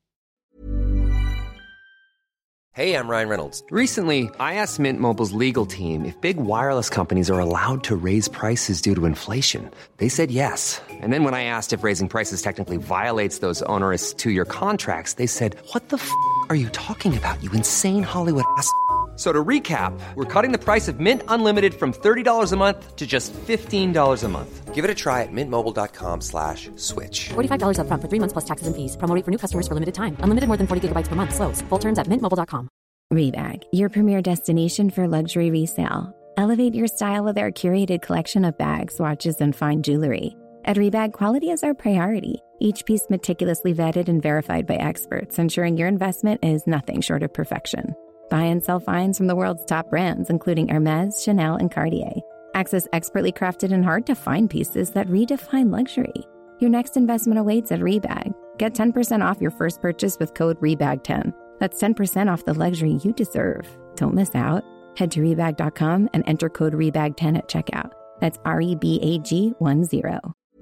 Hey, I'm Ryan Reynolds. Recently, I asked Mint Mobile's legal team if big wireless companies are allowed to raise prices due to inflation. They said yes. And then when I asked if raising prices technically violates those onerous 2-year contracts, they said, "What the f*** are you talking about, you insane Hollywood ass?" So to recap, we're cutting the price of Mint Unlimited from $30 a month to just $15 a month. Give it a try at mintmobile.com/switch. $45 up front for 3 months plus taxes and fees. Promo rate for new customers for limited time. Unlimited more than 40 gigabytes per month slows. Full terms at mintmobile.com. Rebag, your premier destination for luxury resale. Elevate your style with our curated collection of bags, watches, and fine jewelry. At Rebag, quality is our priority. Each piece meticulously vetted and verified by experts, ensuring your investment is nothing short of perfection. Buy and sell finds from the world's top brands, including Hermès, Chanel, and Cartier. Access expertly crafted and hard-to-find pieces that redefine luxury. Your next investment awaits at Rebag. Get 10% off your first purchase with code REBAG10. That's 10% off the luxury you deserve. Don't miss out. Head to Rebag.com and enter code REBAG10 at checkout. That's REBAG10.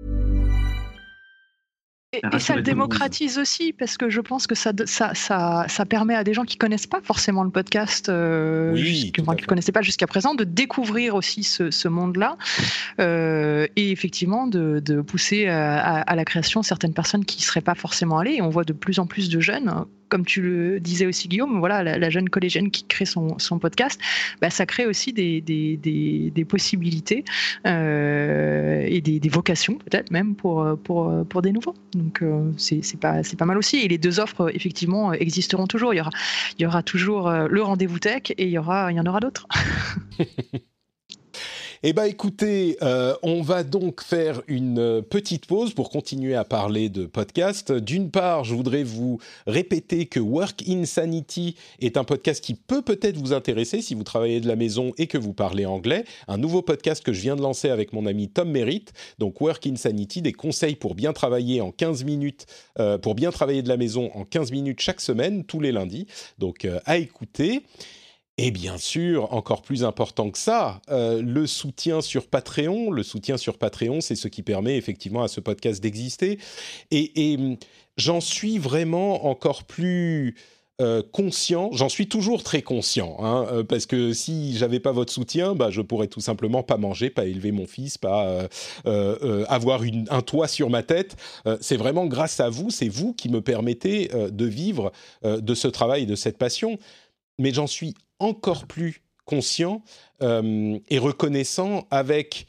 Et ça le démocratise aussi, parce que je pense que ça permet à des gens qui connaissent pas forcément le podcast, qui ne connaissaient pas jusqu'à présent, de découvrir aussi ce monde-là, et effectivement de pousser à la création certaines personnes qui ne seraient pas forcément allées. Et on voit de plus en plus de jeunes, comme tu le disais aussi Guillaume, voilà, la jeune collégienne qui crée son podcast, ça crée aussi des possibilités et des vocations peut-être même pour des nouveaux. Donc c'est pas mal aussi. Et les deux offres effectivement existeront toujours. Il y aura toujours le rendez-vous tech et il y en aura d'autres. Eh bien, écoutez, on va donc faire une petite pause pour continuer à parler de podcast. D'une part, je voudrais vous répéter que Work Insanity est un podcast qui peut peut-être vous intéresser si vous travaillez de la maison et que vous parlez anglais. Un nouveau podcast que je viens de lancer avec mon ami Tom Merritt. Donc, Work Insanity, des conseils pour bien travailler en 15 minutes, pour bien travailler de la maison en 15 minutes chaque semaine, tous les lundis. Donc, à écouter. Et bien sûr, encore plus important que ça, le soutien sur Patreon. Le soutien sur Patreon, c'est ce qui permet effectivement à ce podcast d'exister. Et j'en suis vraiment encore plus conscient. J'en suis toujours très conscient, parce que si j'avais pas votre soutien, je pourrais tout simplement pas manger, pas élever mon fils, pas avoir un toit sur ma tête. C'est vraiment grâce à vous, c'est vous qui me permettez de vivre de ce travail, de cette passion. Mais j'en suis encore plus conscient et reconnaissant avec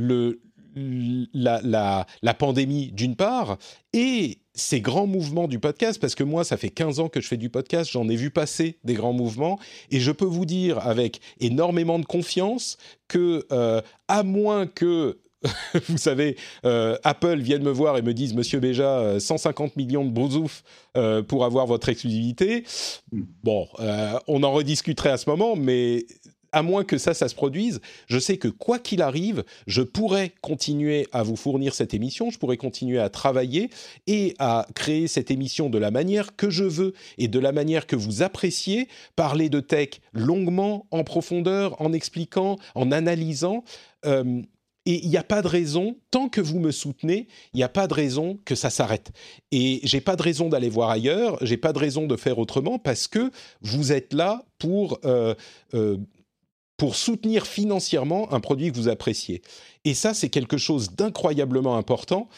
la pandémie d'une part et ces grands mouvements du podcast, parce que moi, ça fait 15 ans que je fais du podcast, j'en ai vu passer des grands mouvements et je peux vous dire avec énormément de confiance que, à moins que vous savez, Apple vienne me voir et me dise « Monsieur Béja, 150 millions de brousouf pour avoir votre exclusivité ». Bon, on en rediscuterait à ce moment, mais à moins que ça se produise, je sais que quoi qu'il arrive, je pourrais continuer à vous fournir cette émission, je pourrais continuer à travailler et à créer cette émission de la manière que je veux et de la manière que vous appréciez, parler de tech longuement, en profondeur, en expliquant, en analysant. Et il n'y a pas de raison, tant que vous me soutenez, il n'y a pas de raison que ça s'arrête. Et j'ai pas de raison d'aller voir ailleurs, j'ai pas de raison de faire autrement, parce que vous êtes là pour soutenir financièrement un produit que vous appréciez. Et ça, c'est quelque chose d'incroyablement important.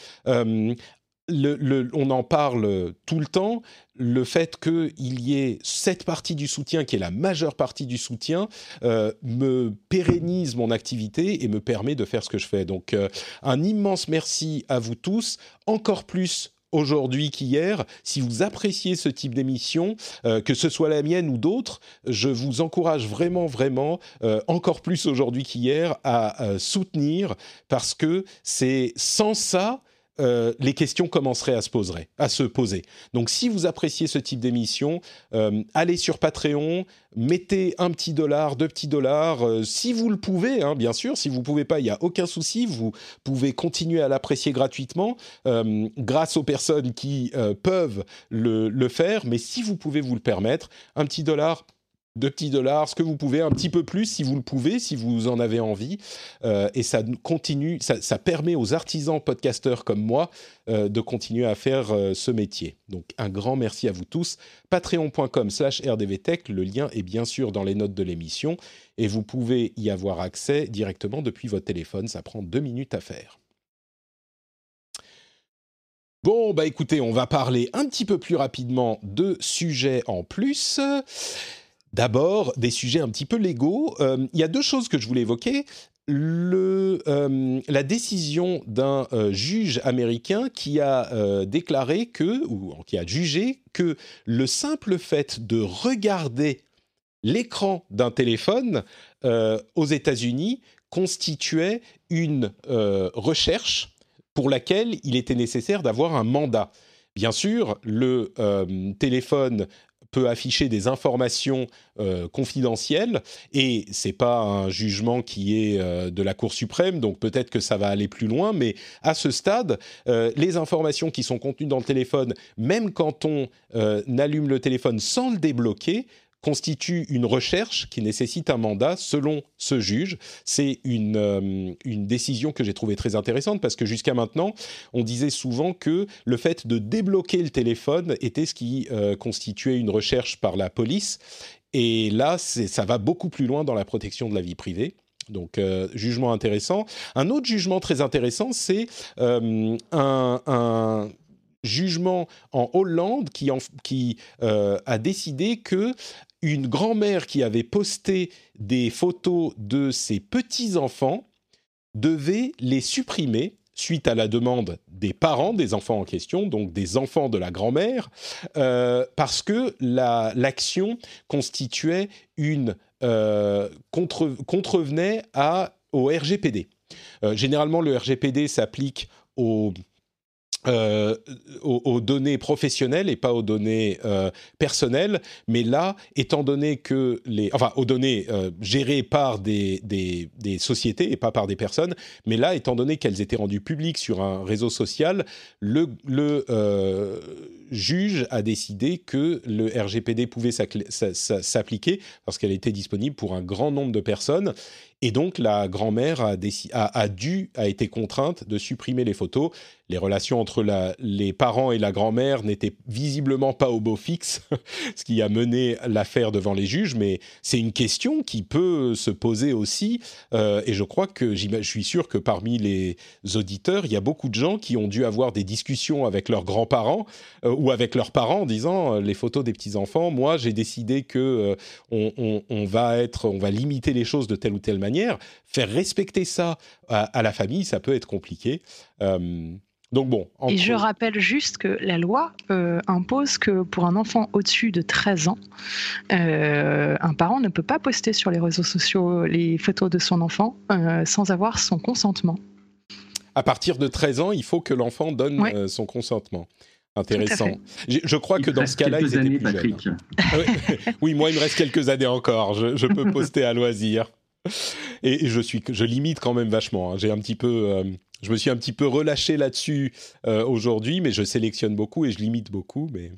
On en parle tout le temps, le fait qu'il y ait cette partie du soutien, qui est la majeure partie du soutien, me pérennise mon activité et me permet de faire ce que je fais. Donc, un immense merci à vous tous, encore plus aujourd'hui qu'hier. Si vous appréciez ce type d'émission, que ce soit la mienne ou d'autres, je vous encourage vraiment, encore plus aujourd'hui qu'hier, à soutenir, parce que c'est sans ça, les questions commenceraient à se poser. Donc, si vous appréciez ce type d'émission, allez sur Patreon, mettez $1, $2, si vous le pouvez, bien sûr. Si vous ne pouvez pas, il n'y a aucun souci. Vous pouvez continuer à l'apprécier gratuitement grâce aux personnes qui peuvent le faire. Mais si vous pouvez vous le permettre, $1, $2, ce que vous pouvez, un petit peu plus si vous le pouvez, si vous en avez envie, et ça continue, ça permet aux artisans podcasteurs comme moi de continuer à faire ce métier. Donc un grand merci à vous tous. Patreon.com/rdvtech, le lien est bien sûr dans les notes de l'émission et vous pouvez y avoir accès directement depuis votre téléphone, ça prend 2 minutes à faire. Bon, écoutez, on va parler un petit peu plus rapidement de sujets en plus. D'abord, des sujets un petit peu légaux. Il y a 2 choses que je voulais évoquer. La décision d'un juge américain qui a déclaré qui a jugé que le simple fait de regarder l'écran d'un téléphone aux États-Unis constituait une recherche pour laquelle il était nécessaire d'avoir un mandat. Bien sûr, le téléphone peut afficher des informations confidentielles et c'est pas un jugement qui est de la Cour suprême, donc peut-être que ça va aller plus loin, mais à ce stade, les informations qui sont contenues dans le téléphone, même quand on allume le téléphone sans le débloquer, constitue une recherche qui nécessite un mandat selon ce juge. C'est une décision que j'ai trouvée très intéressante parce que jusqu'à maintenant, on disait souvent que le fait de débloquer le téléphone était ce qui constituait une recherche par la police. Et là, ça va beaucoup plus loin dans la protection de la vie privée. Donc, jugement intéressant. Un autre jugement très intéressant, c'est un jugement en Hollande qui a décidé que une grand-mère qui avait posté des photos de ses petits-enfants devait les supprimer suite à la demande des parents des enfants en question, donc des enfants de la grand-mère, parce que l'action constituait contrevenait au RGPD. Généralement, le RGPD s'applique aux données professionnelles et pas aux données personnelles, mais là, étant donné que aux données gérées par des sociétés et pas par des personnes, mais là, étant donné qu'elles étaient rendues publiques sur un réseau social, le juge a décidé que le RGPD pouvait s'appliquer parce qu'elle était disponible pour un grand nombre de personnes. Et donc, la grand-mère a été contrainte de supprimer les photos. Les relations entre les parents et la grand-mère n'étaient visiblement pas au beau fixe, ce qui a mené l'affaire devant les juges. Mais c'est une question qui peut se poser aussi. Et je crois que je suis sûr que parmi les auditeurs, il y a beaucoup de gens qui ont dû avoir des discussions avec leurs grands-parents ou avec leurs parents en disant les photos des petits-enfants, moi, j'ai décidé que on va limiter les choses de telle ou telle manière. Faire respecter ça à la famille, ça peut être compliqué. Donc bon. Et je rappelle juste que la loi impose que pour un enfant au-dessus de 13 ans, un parent ne peut pas poster sur les réseaux sociaux les photos de son enfant sans avoir son consentement. À partir de 13 ans, il faut que l'enfant donne son consentement. Intéressant. Je crois que dans ce cas-là, ils étaient plus jeunes. Oui, moi, il me reste quelques années encore. Je peux poster à loisir. Et je limite quand même vachement. Hein. Je me suis un petit peu relâché là-dessus aujourd'hui, mais je sélectionne beaucoup et je limite beaucoup. Mais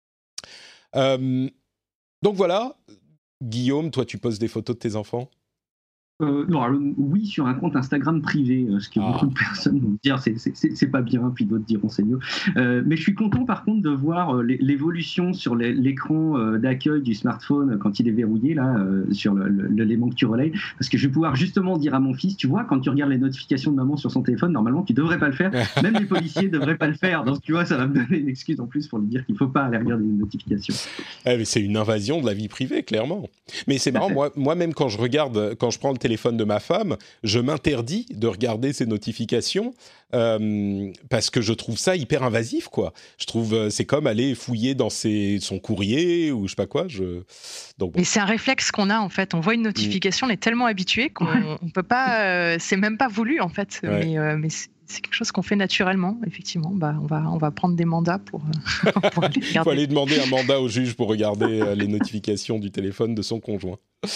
donc voilà, Guillaume, toi, tu poses des photos de tes enfants ? Non, alors, oui, sur un compte Instagram privé, ce que beaucoup de personnes vont dire c'est pas bien, puis d'autres diront c'est mieux. Mais je suis content par contre de voir l'évolution sur l'écran d'accueil du smartphone quand il est verrouillé là, sur l'élément que tu relayes, parce que je vais pouvoir justement dire à mon fils, tu vois, quand tu regardes les notifications de maman sur son téléphone, normalement tu devrais pas le faire, même les policiers devraient pas le faire, donc tu vois, ça va me donner une excuse en plus pour lui dire qu'il faut pas aller regarder les notifications. Mais c'est une invasion de la vie privée, clairement. Mais c'est marrant, moi-même quand je prends le téléphone de ma femme, je m'interdis de regarder ses notifications parce que je trouve ça hyper invasif, quoi. Je trouve c'est comme aller fouiller dans son courrier ou je sais pas quoi. Donc, bon. Mais c'est un réflexe qu'on a en fait. On voit une notification, on est tellement habitué qu'on peut pas. C'est même pas voulu en fait. Ouais. Mais c'est quelque chose qu'on fait naturellement, effectivement. On va prendre des mandats pour aller regarder. Il faut aller demander un mandat au juge pour regarder les notifications du téléphone de son conjoint.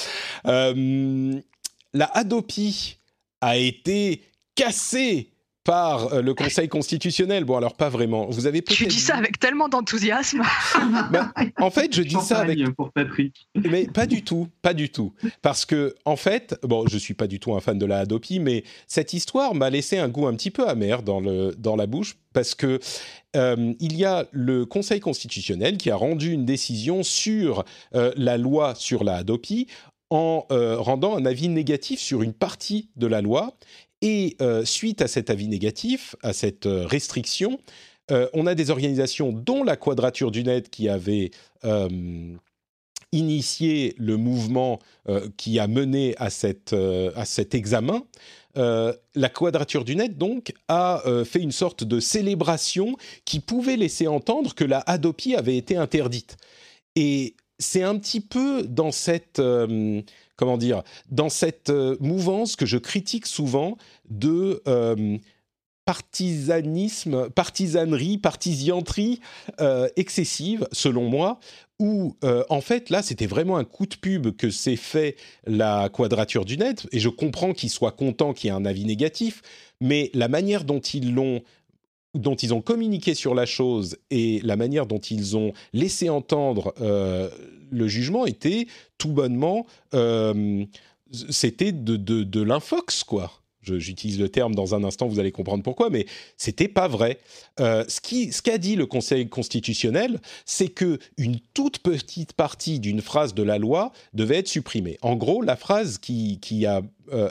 La Hadopi a été cassée par le Conseil constitutionnel. Bon, alors pas vraiment. Vous avez peut-être... Tu dis ça avec tellement d'enthousiasme. En fait, je dis ça avec... pour Patrick. Mais pas du tout. Parce que, en fait, bon, je suis pas du tout un fan de la Hadopi, mais cette histoire m'a laissé un goût un petit peu amer dans la bouche, parce que il y a le Conseil constitutionnel qui a rendu une décision sur la loi sur la Hadopi en rendant un avis négatif sur une partie de la loi. Et suite à cet avis négatif, à cette restriction, on a des organisations dont la Quadrature du Net qui avait initié le mouvement qui a mené à cet examen. La Quadrature du Net, donc, a fait une sorte de célébration qui pouvait laisser entendre que la Hadopi avait été interdite. Et c'est un petit peu dans cette dans cette mouvance que je critique souvent de partisanerie excessive, selon moi, où en fait là c'était vraiment un coup de pub que s'est fait la Quadrature du Net, et je comprends qu'ils soient contents qu'il y ait un avis négatif, mais la manière dont ils ont communiqué sur la chose et la manière dont ils ont laissé entendre le jugement était tout bonnement c'était de l'infox, quoi. J'utilise le terme dans un instant, vous allez comprendre pourquoi, mais c'était pas vrai. Ce qu'a dit le Conseil constitutionnel, c'est que une toute petite partie d'une phrase de la loi devait être supprimée. En gros, la phrase qui a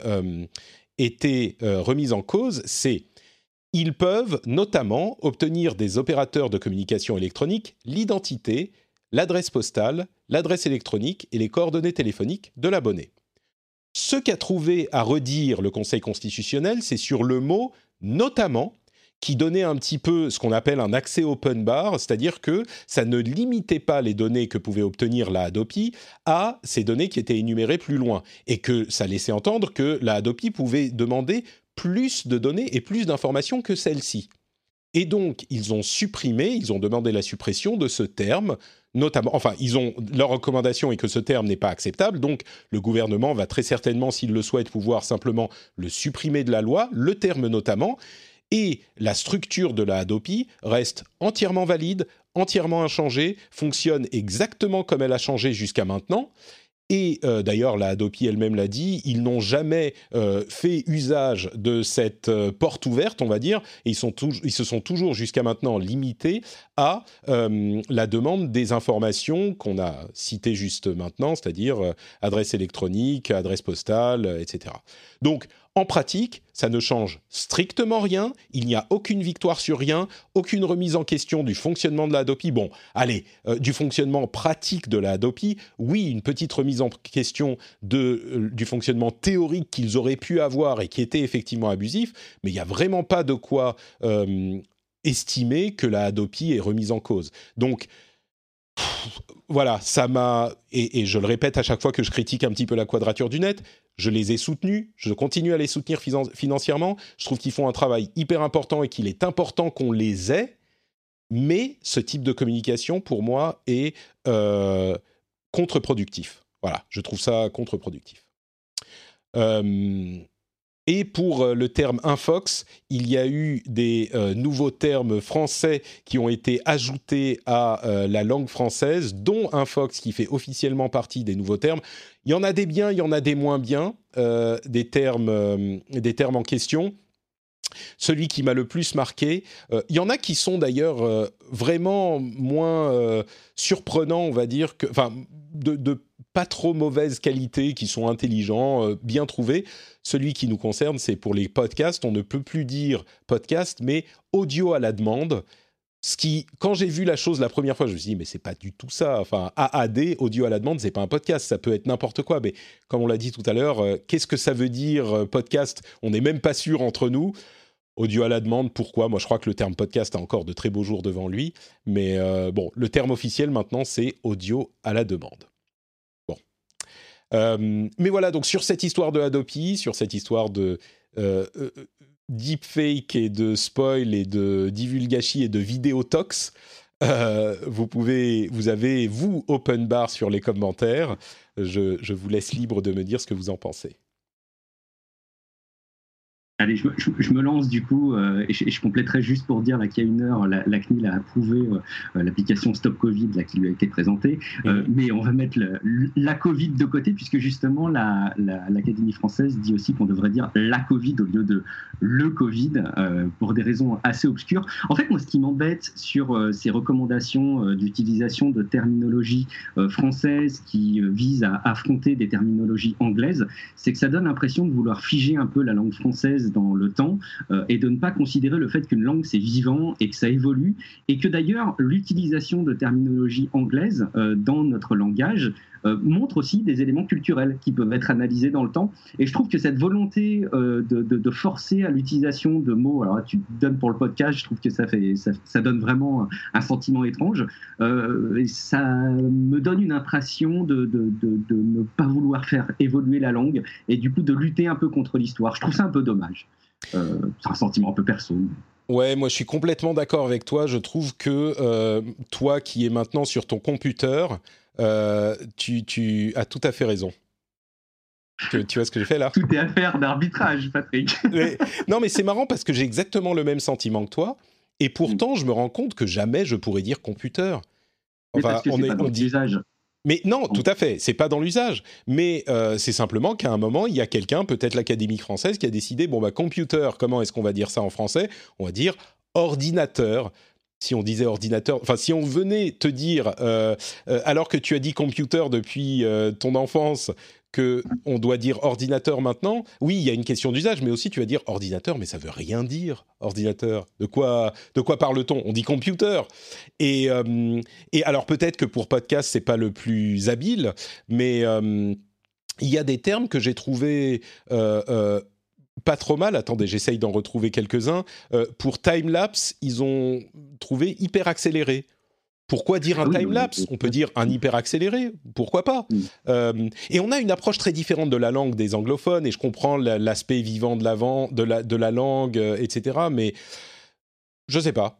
été remise en cause, c'est « Ils peuvent notamment obtenir des opérateurs de communication électronique l'identité, l'adresse postale, l'adresse électronique et les coordonnées téléphoniques de l'abonné ». Ce qu'a trouvé à redire le Conseil constitutionnel, c'est sur le mot « notamment », qui donnait un petit peu ce qu'on appelle un accès open bar, c'est-à-dire que ça ne limitait pas les données que pouvait obtenir la Hadopi à ces données qui étaient énumérées plus loin, et que ça laissait entendre que la Hadopi pouvait demander plus de données et plus d'informations que celle-ci. Et donc, ils ont demandé la suppression de ce terme, notamment, leur recommandation est que ce terme n'est pas acceptable, donc le gouvernement va très certainement, s'il le souhaite, pouvoir simplement le supprimer de la loi, le terme notamment, et la structure de la Hadopi reste entièrement valide, entièrement inchangée, fonctionne exactement comme elle a changé jusqu'à maintenant. Et d'ailleurs, la Hadopi elle-même l'a dit, ils n'ont jamais fait usage de cette porte ouverte, on va dire, et ils se sont toujours jusqu'à maintenant limités à la demande des informations qu'on a citées juste maintenant, c'est-à-dire adresse électronique, adresse postale, etc. Donc, en pratique, ça ne change strictement rien, il n'y a aucune victoire sur rien, aucune remise en question du fonctionnement de la Hadopi. Bon, allez, du fonctionnement pratique de la Hadopi, oui, une petite remise en question du fonctionnement théorique qu'ils auraient pu avoir et qui était effectivement abusif, mais il n'y a vraiment pas de quoi estimer que la Hadopi est remise en cause. Donc, voilà, ça m'a... Et je le répète à chaque fois que je critique un petit peu la Quadrature du Net, je les ai soutenus, je continue à les soutenir financièrement, je trouve qu'ils font un travail hyper important et qu'il est important qu'on les ait, mais ce type de communication, pour moi, est contre-productif. Voilà, je trouve ça contre-productif. Et pour le terme infox, il y a eu des nouveaux termes français qui ont été ajoutés à la langue française, dont infox qui fait officiellement partie des nouveaux termes. Il y en a des biens, il y en a des moins bien, des termes en question. Celui qui m'a le plus marqué, il y en a qui sont d'ailleurs vraiment moins surprenants, on va dire, de pas trop mauvaise qualité, qui sont intelligents, bien trouvés. Celui qui nous concerne, c'est pour les podcasts. On ne peut plus dire podcast, mais audio à la demande. Ce qui, quand j'ai vu la chose la première fois, je me suis dit, mais c'est pas du tout ça. Enfin, AAD, audio à la demande, c'est pas un podcast, ça peut être n'importe quoi. Mais comme on l'a dit tout à l'heure, qu'est-ce que ça veut dire podcast ? On n'est même pas sûr entre nous. Audio à la demande, pourquoi ? Moi, je crois que le terme podcast a encore de très beaux jours devant lui. Mais bon, le terme officiel maintenant, c'est audio à la demande. Mais voilà, donc sur cette histoire de Hadopi, sur cette histoire de deepfake et de spoil et de divulgachi et de vidéotox, vous avez, open bar sur les commentaires. Je vous laisse libre de me dire ce que vous en pensez. Allez, je me lance du coup, et je compléterai juste pour dire là, qu'il y a une heure, la CNIL a approuvé l'application Stop Covid là, qui lui a été présentée, mais on va mettre la Covid de côté, puisque justement l'Académie française dit aussi qu'on devrait dire la Covid au lieu de le Covid, pour des raisons assez obscures. En fait, moi, ce qui m'embête sur ces recommandations d'utilisation de terminologie française qui visent à affronter des terminologies anglaises, c'est que ça donne l'impression de vouloir figer un peu la langue française dans le temps et de ne pas considérer le fait qu'une langue c'est vivant et que ça évolue, et que d'ailleurs l'utilisation de terminologie anglaise dans notre langage montre aussi des éléments culturels qui peuvent être analysés dans le temps. Et je trouve que cette volonté de forcer à l'utilisation de mots, alors là, tu donnes pour le podcast, je trouve que ça donne vraiment un sentiment étrange. Et ça me donne une impression de ne pas vouloir faire évoluer la langue et du coup de lutter un peu contre l'histoire. Je trouve ça un peu dommage. C'est un sentiment un peu perso. Ouais, moi je suis complètement d'accord avec toi. Je trouve que toi qui es maintenant sur ton computer, tu as tout à fait raison. Tu vois ce que j'ai fait là ? Tout est affaire d'arbitrage, Patrick. Non, mais c'est marrant parce que j'ai exactement le même sentiment que toi. Et pourtant, je me rends compte que jamais je pourrais dire computer. Enfin, parce que c'est pas dans l'usage. Mais non, tout à fait, c'est pas dans l'usage. Mais c'est simplement qu'à un moment, il y a quelqu'un, peut-être l'Académie française, qui a décidé, computer, comment est-ce qu'on va dire ça en français ? On va dire ordinateur. Si on disait ordinateur, enfin si on venait te dire, alors que tu as dit computer depuis ton enfance, qu'on doit dire ordinateur maintenant, oui, il y a une question d'usage, mais aussi tu vas dire ordinateur, mais ça veut rien dire, ordinateur. De quoi parle-t-on ? On dit computer. Et alors peut-être que pour podcast, c'est pas le plus habile, mais il y a des termes que j'ai trouvés pas trop mal. Attendez, j'essaye d'en retrouver quelques-uns. Pour time-lapse, ils ont trouvé hyper accéléré. Pourquoi dire un time-lapse ? On peut dire un hyper-accéléré, pourquoi pas ? Et on a une approche très différente de la langue des anglophones, et je comprends l'aspect vivant de la langue, etc. Mais je sais pas,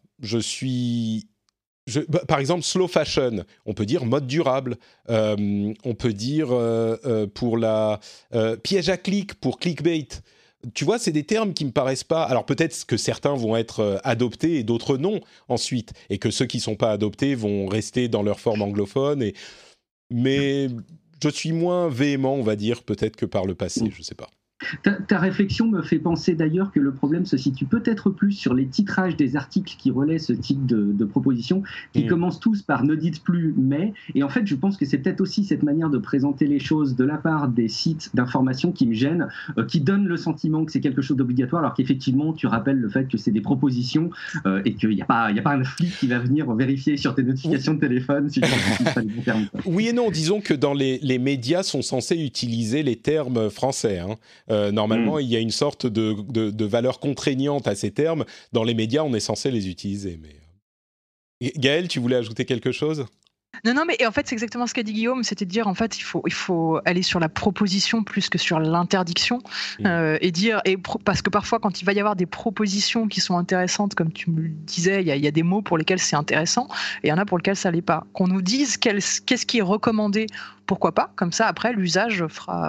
par exemple, slow fashion, on peut dire mode durable, on peut dire pour la piège à clic, pour clickbait. Tu vois, c'est des termes qui me paraissent pas... Alors peut-être que certains vont être adoptés et d'autres non ensuite, et que ceux qui sont pas adoptés vont rester dans leur forme anglophone. Mais je suis moins véhément, on va dire, peut-être que par le passé, je sais pas. Ta réflexion me fait penser d'ailleurs que le problème se situe peut-être plus sur les titrages des articles qui relaient ce type de propositions, qui commencent tous par « ne dites plus mais ». Et en fait, je pense que c'est peut-être aussi cette manière de présenter les choses de la part des sites d'information qui me gêne, qui donne le sentiment que c'est quelque chose d'obligatoire, alors qu'effectivement, tu rappelles le fait que c'est des propositions et qu'il n'y a pas un flic qui va venir vérifier sur tes notifications de téléphone si tu n'utilises pas les bons termes. Oui et non, disons que dans les médias sont censés utiliser les termes français, hein. Normalement, il y a une sorte de valeur contraignante à ces termes. Dans les médias, on est censé les utiliser. Mais... Gaël, tu voulais ajouter quelque chose ? Non, mais en fait, c'est exactement ce qu'a dit Guillaume, c'était de dire, en fait, il faut aller sur la proposition plus que sur l'interdiction, parce que parfois, quand il va y avoir des propositions qui sont intéressantes, comme tu me le disais, il y a des mots pour lesquels c'est intéressant, et il y en a pour lesquels ça l'est pas. Qu'on nous dise qu'est-ce qui est recommandé, pourquoi pas, comme ça, après, l'usage fera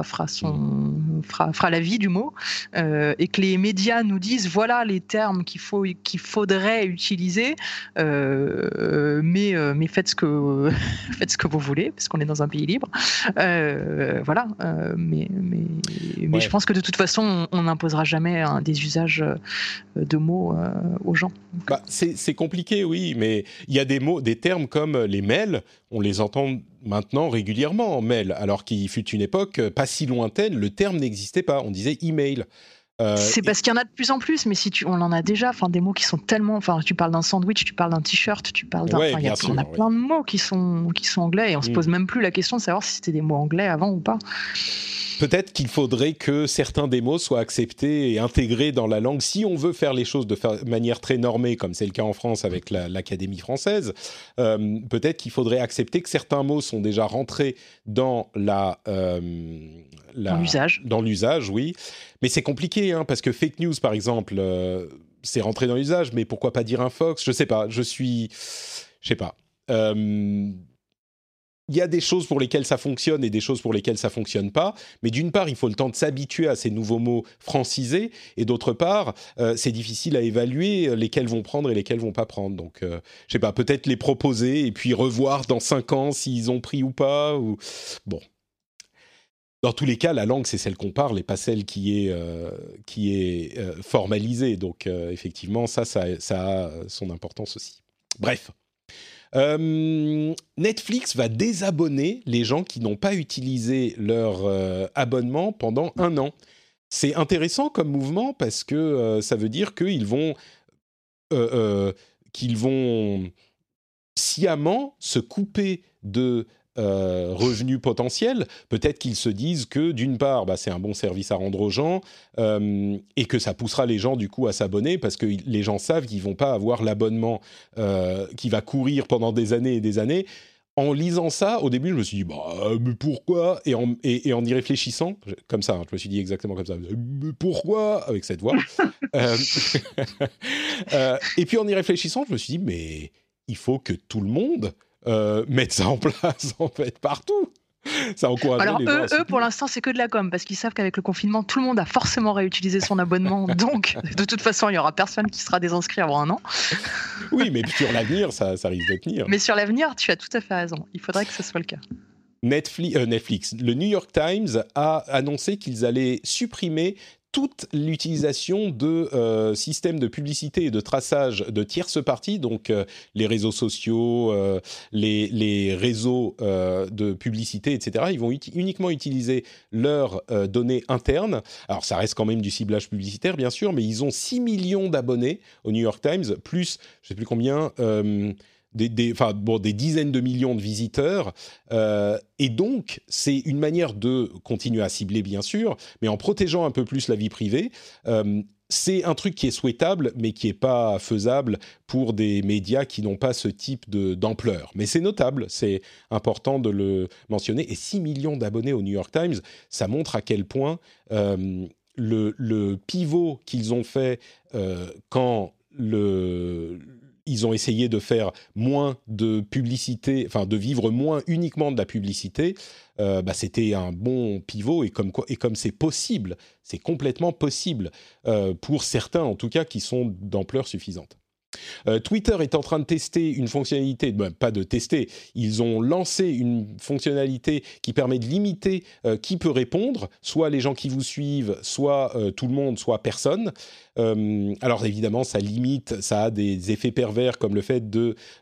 la vie du mot, et que les médias nous disent, voilà les termes qu'il faudrait utiliser, mais faites ce que vous voulez, parce qu'on est dans un pays libre. Voilà. Mais je pense que de toute façon, on n'imposera jamais des usages de mots aux gens. C'est compliqué, oui, mais il y a des termes comme les mails, on les entend maintenant régulièrement en mail, alors qu'il fut une époque pas si lointaine, le terme n'existait pas, on disait email. C'est parce qu'il y en a de plus en plus, mais on en a déjà, des mots qui sont tellement, tu parles d'un sandwich, tu parles d'un t-shirt, tu parles d'un, on a plein de mots qui sont anglais et on se pose même plus la question de savoir si c'était des mots anglais avant ou pas. Peut-être qu'il faudrait que certains des mots soient acceptés et intégrés dans la langue. Si on veut faire les choses de manière très normée, comme c'est le cas en France avec l'Académie française, peut-être qu'il faudrait accepter que certains mots sont déjà rentrés dans dans l'usage, oui. Mais c'est compliqué, hein, parce que fake news, par exemple, c'est rentré dans l'usage, mais pourquoi pas dire un Fox ? Je sais pas, je sais pas. Il y a des choses pour lesquelles ça fonctionne et des choses pour lesquelles ça fonctionne pas. Mais d'une part, il faut le temps de s'habituer à ces nouveaux mots francisés. Et d'autre part, c'est difficile à évaluer lesquels vont prendre et lesquels vont pas prendre. Donc, je sais pas, peut-être les proposer et puis revoir dans 5 ans s'ils ont pris ou pas. Bon. Dans tous les cas, la langue, c'est celle qu'on parle et pas celle qui est formalisée. Donc, effectivement, ça a son importance aussi. Bref. Netflix va désabonner les gens qui n'ont pas utilisé leur abonnement pendant 1 an. C'est intéressant comme mouvement parce que ça veut dire qu'ils vont sciemment se couper de revenus potentiels. Peut-être qu'ils se disent que d'une part, c'est un bon service à rendre aux gens et que ça poussera les gens du coup à s'abonner parce que les gens savent qu'ils vont pas avoir l'abonnement qui va courir pendant des années et des années. En lisant ça, au début, je me suis dit, mais pourquoi ? Et en y réfléchissant, comme ça, je me suis dit exactement comme ça, mais pourquoi ? Avec cette voix. Et puis en y réfléchissant, je me suis dit, mais il faut que tout le monde mette ça en place, en fait, partout. Ça encourage les gens. Alors eux, pour l'instant, c'est que de la com, parce qu'ils savent qu'avec le confinement, tout le monde a forcément réutilisé son abonnement, donc de toute façon, il n'y aura personne qui sera désinscrit avant un an. Oui, mais sur l'avenir, ça risque de tenir. Mais sur l'avenir, tu as tout à fait raison. Il faudrait que ce soit le cas. Netflix, le New York Times a annoncé qu'ils allaient supprimer toute l'utilisation de systèmes de publicité et de traçage de tierces parties, donc les réseaux sociaux, les réseaux de publicité, etc. Ils vont uniquement utiliser leurs données internes. Alors, ça reste quand même du ciblage publicitaire, bien sûr, mais ils ont 6 millions d'abonnés au New York Times, plus, je ne sais plus combien... des dizaines de millions de visiteurs. Et donc, c'est une manière de continuer à cibler, bien sûr, mais en protégeant un peu plus la vie privée. C'est un truc qui est souhaitable, mais qui n'est pas faisable pour des médias qui n'ont pas ce type d'ampleur. Mais c'est notable, c'est important de le mentionner. Et 6 millions d'abonnés au New York Times, ça montre à quel point le pivot qu'ils ont fait quand ils ont essayé de faire moins de publicité, enfin de vivre moins uniquement de la publicité, c'était un bon pivot et comme c'est possible, c'est complètement possible pour certains en tout cas qui sont d'ampleur suffisante. Twitter est en train de tester une fonctionnalité, pas de tester, ils ont lancé une fonctionnalité qui permet de limiter qui peut répondre, soit les gens qui vous suivent, soit tout le monde, soit personne. Alors évidemment, ça limite, ça a des effets pervers comme le fait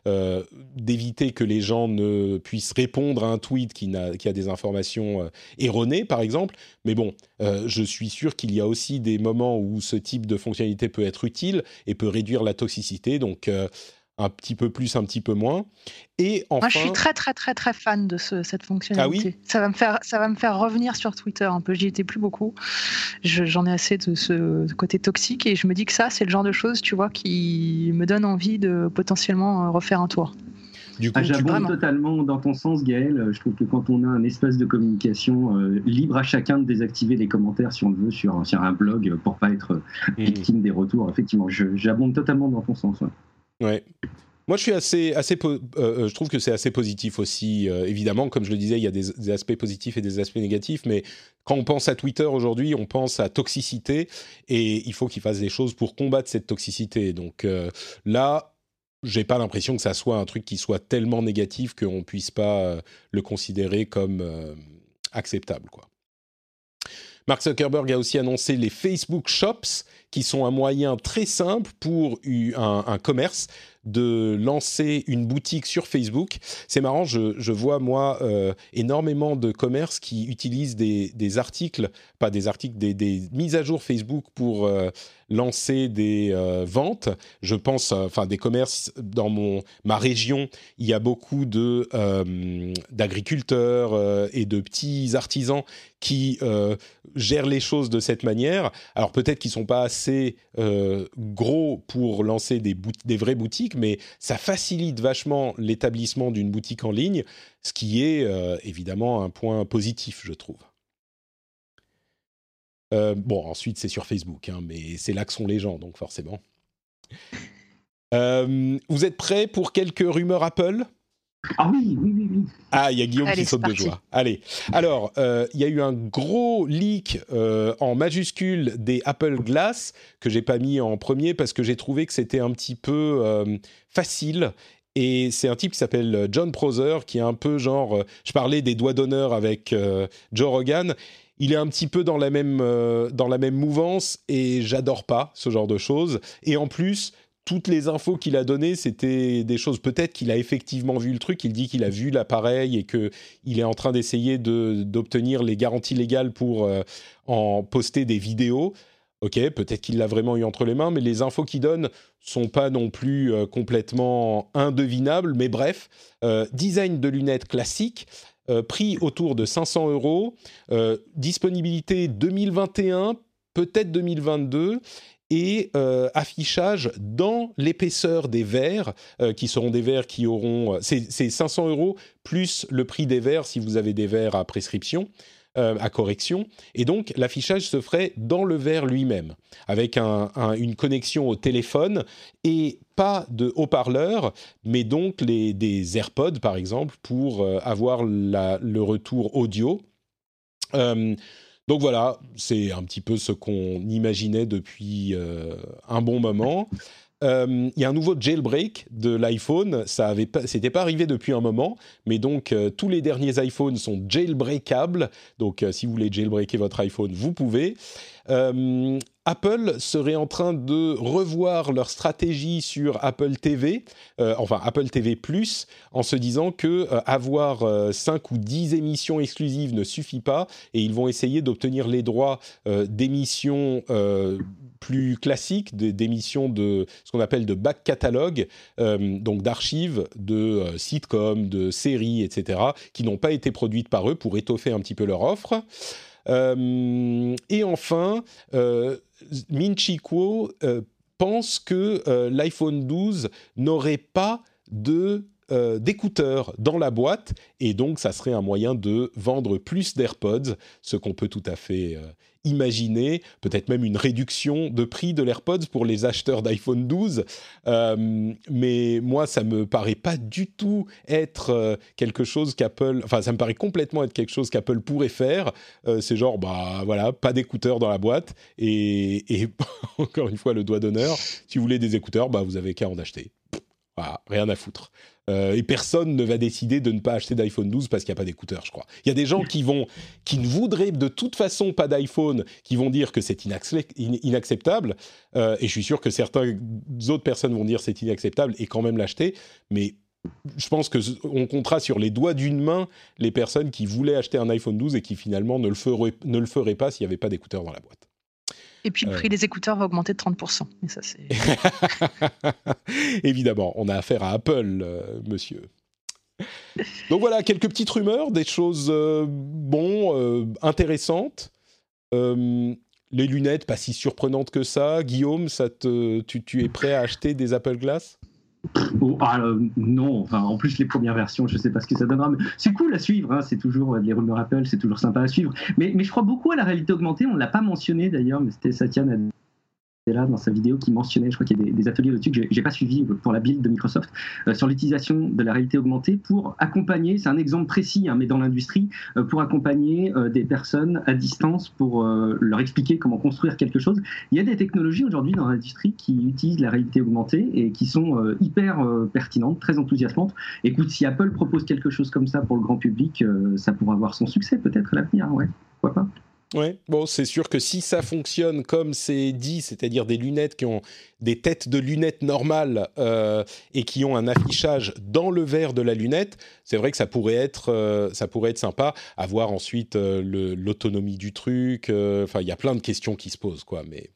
d'éviter que les gens ne puissent répondre à un tweet qui a des informations erronées, par exemple. Mais bon, je suis sûr qu'il y a aussi des moments où ce type de fonctionnalité peut être utile et peut réduire la toxicité, donc un petit peu plus, un petit peu moins. Et enfin... Moi, je suis très, très, très, très fan de cette fonctionnalité. Ah oui ? Ça va me faire revenir sur Twitter un peu. J'y étais plus beaucoup. J'en ai assez de ce côté toxique et je me dis que ça, c'est le genre de choses, tu vois, qui me donne envie de potentiellement refaire un tour. Du coup, j'abonde totalement dans ton sens, Gaël. Je trouve que quand on a un espace de communication libre à chacun de désactiver les commentaires si on le veut sur un blog pour pas être victime des retours, effectivement, j'abonde totalement dans ton sens. Ouais. Moi, je suis je trouve que c'est assez positif aussi. Évidemment, comme je le disais, il y a des aspects positifs et des aspects négatifs, mais quand on pense à Twitter aujourd'hui, on pense à toxicité et il faut qu'ils fassent des choses pour combattre cette toxicité. Donc là, j'ai pas l'impression que ça soit un truc qui soit tellement négatif qu'on puisse pas le considérer comme acceptable, quoi. Mark Zuckerberg a aussi annoncé les Facebook Shops, qui sont un moyen très simple pour un commerce de lancer une boutique sur Facebook. C'est marrant, je vois, moi, énormément de commerces qui utilisent des articles, pas des articles, des mises à jour Facebook pour lancer des ventes. Je pense, des commerces dans ma région, il y a beaucoup d'agriculteurs et de petits artisans qui gèrent les choses de cette manière. Alors peut-être qu'ils ne sont pas assez gros pour lancer des vraies boutiques, mais ça facilite vachement l'établissement d'une boutique en ligne, ce qui est évidemment un point positif, je trouve. Ensuite c'est sur Facebook, mais c'est là que sont les gens, donc forcément. Vous êtes prêts pour quelques rumeurs Apple ? Ah oui. Ah, il y a Guillaume qui saute de joie. Allez, alors, il y a eu un gros leak en majuscule des Apple Glass, que j'ai pas mis en premier parce que j'ai trouvé que c'était un petit peu facile. Et c'est un type qui s'appelle John Prosser, qui est un peu genre... je parlais des doigts d'honneur avec Joe Rogan. Il est un petit peu dans la même mouvance et j'adore pas ce genre de choses. Et en plus... toutes les infos qu'il a données, c'était des choses... Peut-être qu'il a effectivement vu le truc, il dit qu'il a vu l'appareil et qu'il est en train d'essayer d'obtenir les garanties légales pour en poster des vidéos. Ok, peut-être qu'il l'a vraiment eu entre les mains, mais les infos qu'il donne sont pas non plus complètement indevinables. Mais bref, design de lunettes classique, prix autour de 500 €, disponibilité 2021, peut-être 2022, et affichage dans l'épaisseur des verres, qui seront des verres qui auront... c'est 500 € plus le prix des verres si vous avez des verres à prescription. À correction, et donc l'affichage se ferait dans le verre lui-même, avec une connexion au téléphone et pas de haut-parleur, mais donc des AirPods par exemple pour avoir le retour audio. Donc voilà, c'est un petit peu ce qu'on imaginait depuis un bon moment. Il y a un nouveau jailbreak de l'iPhone, c'était pas arrivé depuis un moment, mais donc tous les derniers iPhones sont jailbreakables, donc si vous voulez jailbreaker votre iPhone, vous pouvez. Apple serait en train de revoir leur stratégie sur Apple TV, enfin Apple TV+, en se disant que avoir 5 ou 10 émissions exclusives ne suffit pas, et ils vont essayer d'obtenir les droits d'émissions plus classiques, d'émissions de ce qu'on appelle de back catalogue, donc d'archives de sitcoms, de séries, etc., qui n'ont pas été produites par eux pour étoffer un petit peu leur offre. Et enfin, Min-Chi Kuo pense que l'iPhone 12 n'aurait pas d'écouteurs dans la boîte, et donc ça serait un moyen de vendre plus d'AirPods, ce qu'on peut tout à fait imaginer, peut-être même une réduction de prix de l'AirPods pour les acheteurs d'iPhone 12, mais moi ça me paraît pas du tout être quelque chose qu'Apple, enfin ça me paraît complètement être quelque chose qu'Apple pourrait faire, c'est genre bah voilà, pas d'écouteurs dans la boîte, et encore une fois le doigt d'honneur, si vous voulez des écouteurs, bah vous avez qu'à en acheter. Voilà, rien à foutre. Et personne ne va décider de ne pas acheter d'iPhone 12 parce qu'il n'y a pas d'écouteurs, je crois. Il y a des gens qui ne voudraient de toute façon pas d'iPhone, qui vont dire que c'est inacceptable. Et je suis sûr que certaines autres personnes vont dire c'est inacceptable et quand même l'acheter. Mais je pense qu'on comptera sur les doigts d'une main les personnes qui voulaient acheter un iPhone 12 et qui finalement ne le feraient pas s'il n'y avait pas d'écouteurs dans la boîte. Et puis le prix des écouteurs va augmenter de 30%. Et ça, c'est... Évidemment, on a affaire à Apple, monsieur. Donc voilà, quelques petites rumeurs, des choses intéressantes. Les lunettes, pas si surprenantes que ça. Guillaume, tu es prêt à acheter des Apple Glass ? Non, enfin, en plus les premières versions, je ne sais pas ce que ça donnera, mais c'est cool à suivre, hein, c'est toujours les rumeurs Apple, c'est toujours sympa à suivre, mais je crois beaucoup à la réalité augmentée, on ne l'a pas mentionné d'ailleurs, mais c'était Satya Nadella dans sa vidéo qui mentionnait, je crois qu'il y a des ateliers là-dessus que j'ai pas suivi pour la build de Microsoft, sur l'utilisation de la réalité augmentée pour accompagner, c'est un exemple précis, hein, mais dans l'industrie, pour accompagner des personnes à distance, pour leur expliquer comment construire quelque chose. Il y a des technologies aujourd'hui dans l'industrie qui utilisent la réalité augmentée et qui sont hyper pertinentes, très enthousiasmantes. Écoute, si Apple propose quelque chose comme ça pour le grand public, ça pourra avoir son succès peut-être à l'avenir, ouais, pourquoi pas. Ouais, bon, c'est sûr que si ça fonctionne comme c'est dit, c'est-à-dire des lunettes qui ont des têtes de lunettes normales et qui ont un affichage dans le verre de la lunette, c'est vrai que ça pourrait être sympa. À voir ensuite l'autonomie du truc. Enfin, il y a plein de questions qui se posent, quoi. Mais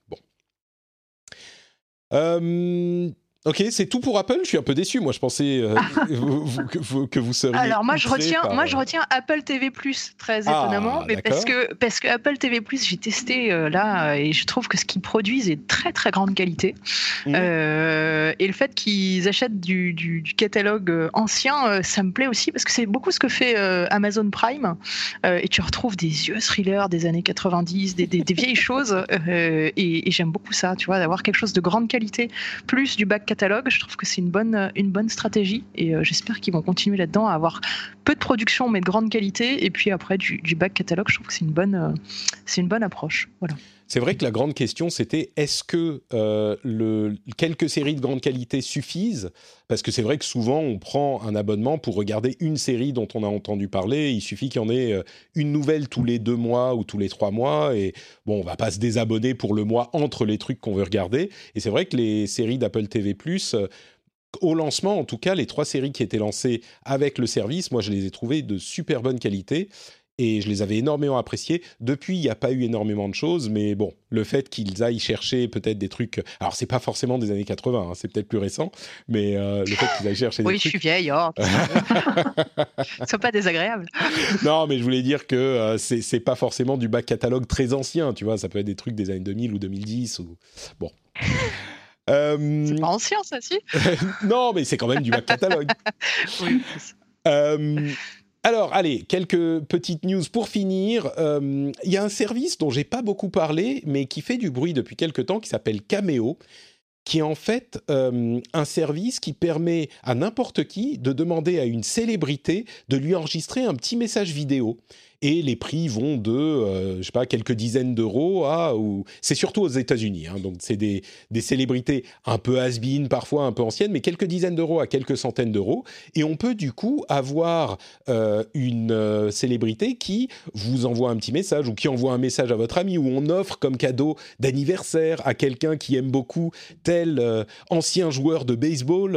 bon. Ok, c'est tout pour Apple. Je suis un peu déçu. Moi, je pensais que vous seriez. Alors moi, je retiens Apple TV+, très étonnamment, mais parce que Apple TV+, j'ai testé là et je trouve que ce qu'ils produisent est très très grande qualité. Et le fait qu'ils achètent du catalogue ancien, ça me plaît aussi parce que c'est beaucoup ce que fait Amazon Prime. Et tu retrouves des vieux thrillers des années 90, des vieilles choses. Et j'aime beaucoup ça, tu vois, d'avoir quelque chose de grande qualité plus du back catalogue, je trouve que c'est une bonne stratégie et j'espère qu'ils vont continuer là-dedans à avoir peu de production mais de grande qualité et puis après du back catalogue, je trouve que c'est une bonne approche. Voilà. C'est vrai que la grande question, c'était est-ce que quelques séries de grande qualité suffisent ? Parce que c'est vrai que souvent, on prend un abonnement pour regarder une série dont on a entendu parler. Il suffit qu'il y en ait une nouvelle tous les 2 mois ou tous les 3 mois. Et bon, on ne va pas se désabonner pour le mois entre les trucs qu'on veut regarder. Et c'est vrai que les séries d'Apple TV+, au lancement, en tout cas, les 3 séries qui étaient lancées avec le service, moi, je les ai trouvées de super bonne qualité. et je les avais énormément appréciés. Depuis, il n'y a pas eu énormément de choses, mais bon, le fait qu'ils aillent chercher peut-être des trucs... Alors, c'est pas forcément des années 80, hein, c'est peut-être plus récent, mais le fait qu'ils aillent chercher des trucs... Oui, je suis vieille, c'est pas désagréable. Non, mais je voulais dire que c'est pas forcément du back catalogue très ancien, tu vois, ça peut être des trucs des années 2000 ou 2010, ou... Bon... C'est pas ancien, ça, si. Non, mais c'est quand même du back catalogue. Oui. Alors, allez, quelques petites news pour finir. Il y a un service dont j'ai pas beaucoup parlé, mais qui fait du bruit depuis quelques temps, qui s'appelle Cameo, qui est en fait un service qui permet à n'importe qui de demander à une célébrité de lui enregistrer un petit message vidéo. Et les prix vont de, je sais pas, quelques dizaines d'euros à... C'est surtout aux États-Unis, hein, donc c'est des célébrités un peu has-been, parfois un peu anciennes, mais quelques dizaines d'euros à quelques centaines d'euros. Et on peut du coup avoir une célébrité qui vous envoie un petit message ou qui envoie un message à votre ami, ou on offre comme cadeau d'anniversaire à quelqu'un qui aime beaucoup tel ancien joueur de baseball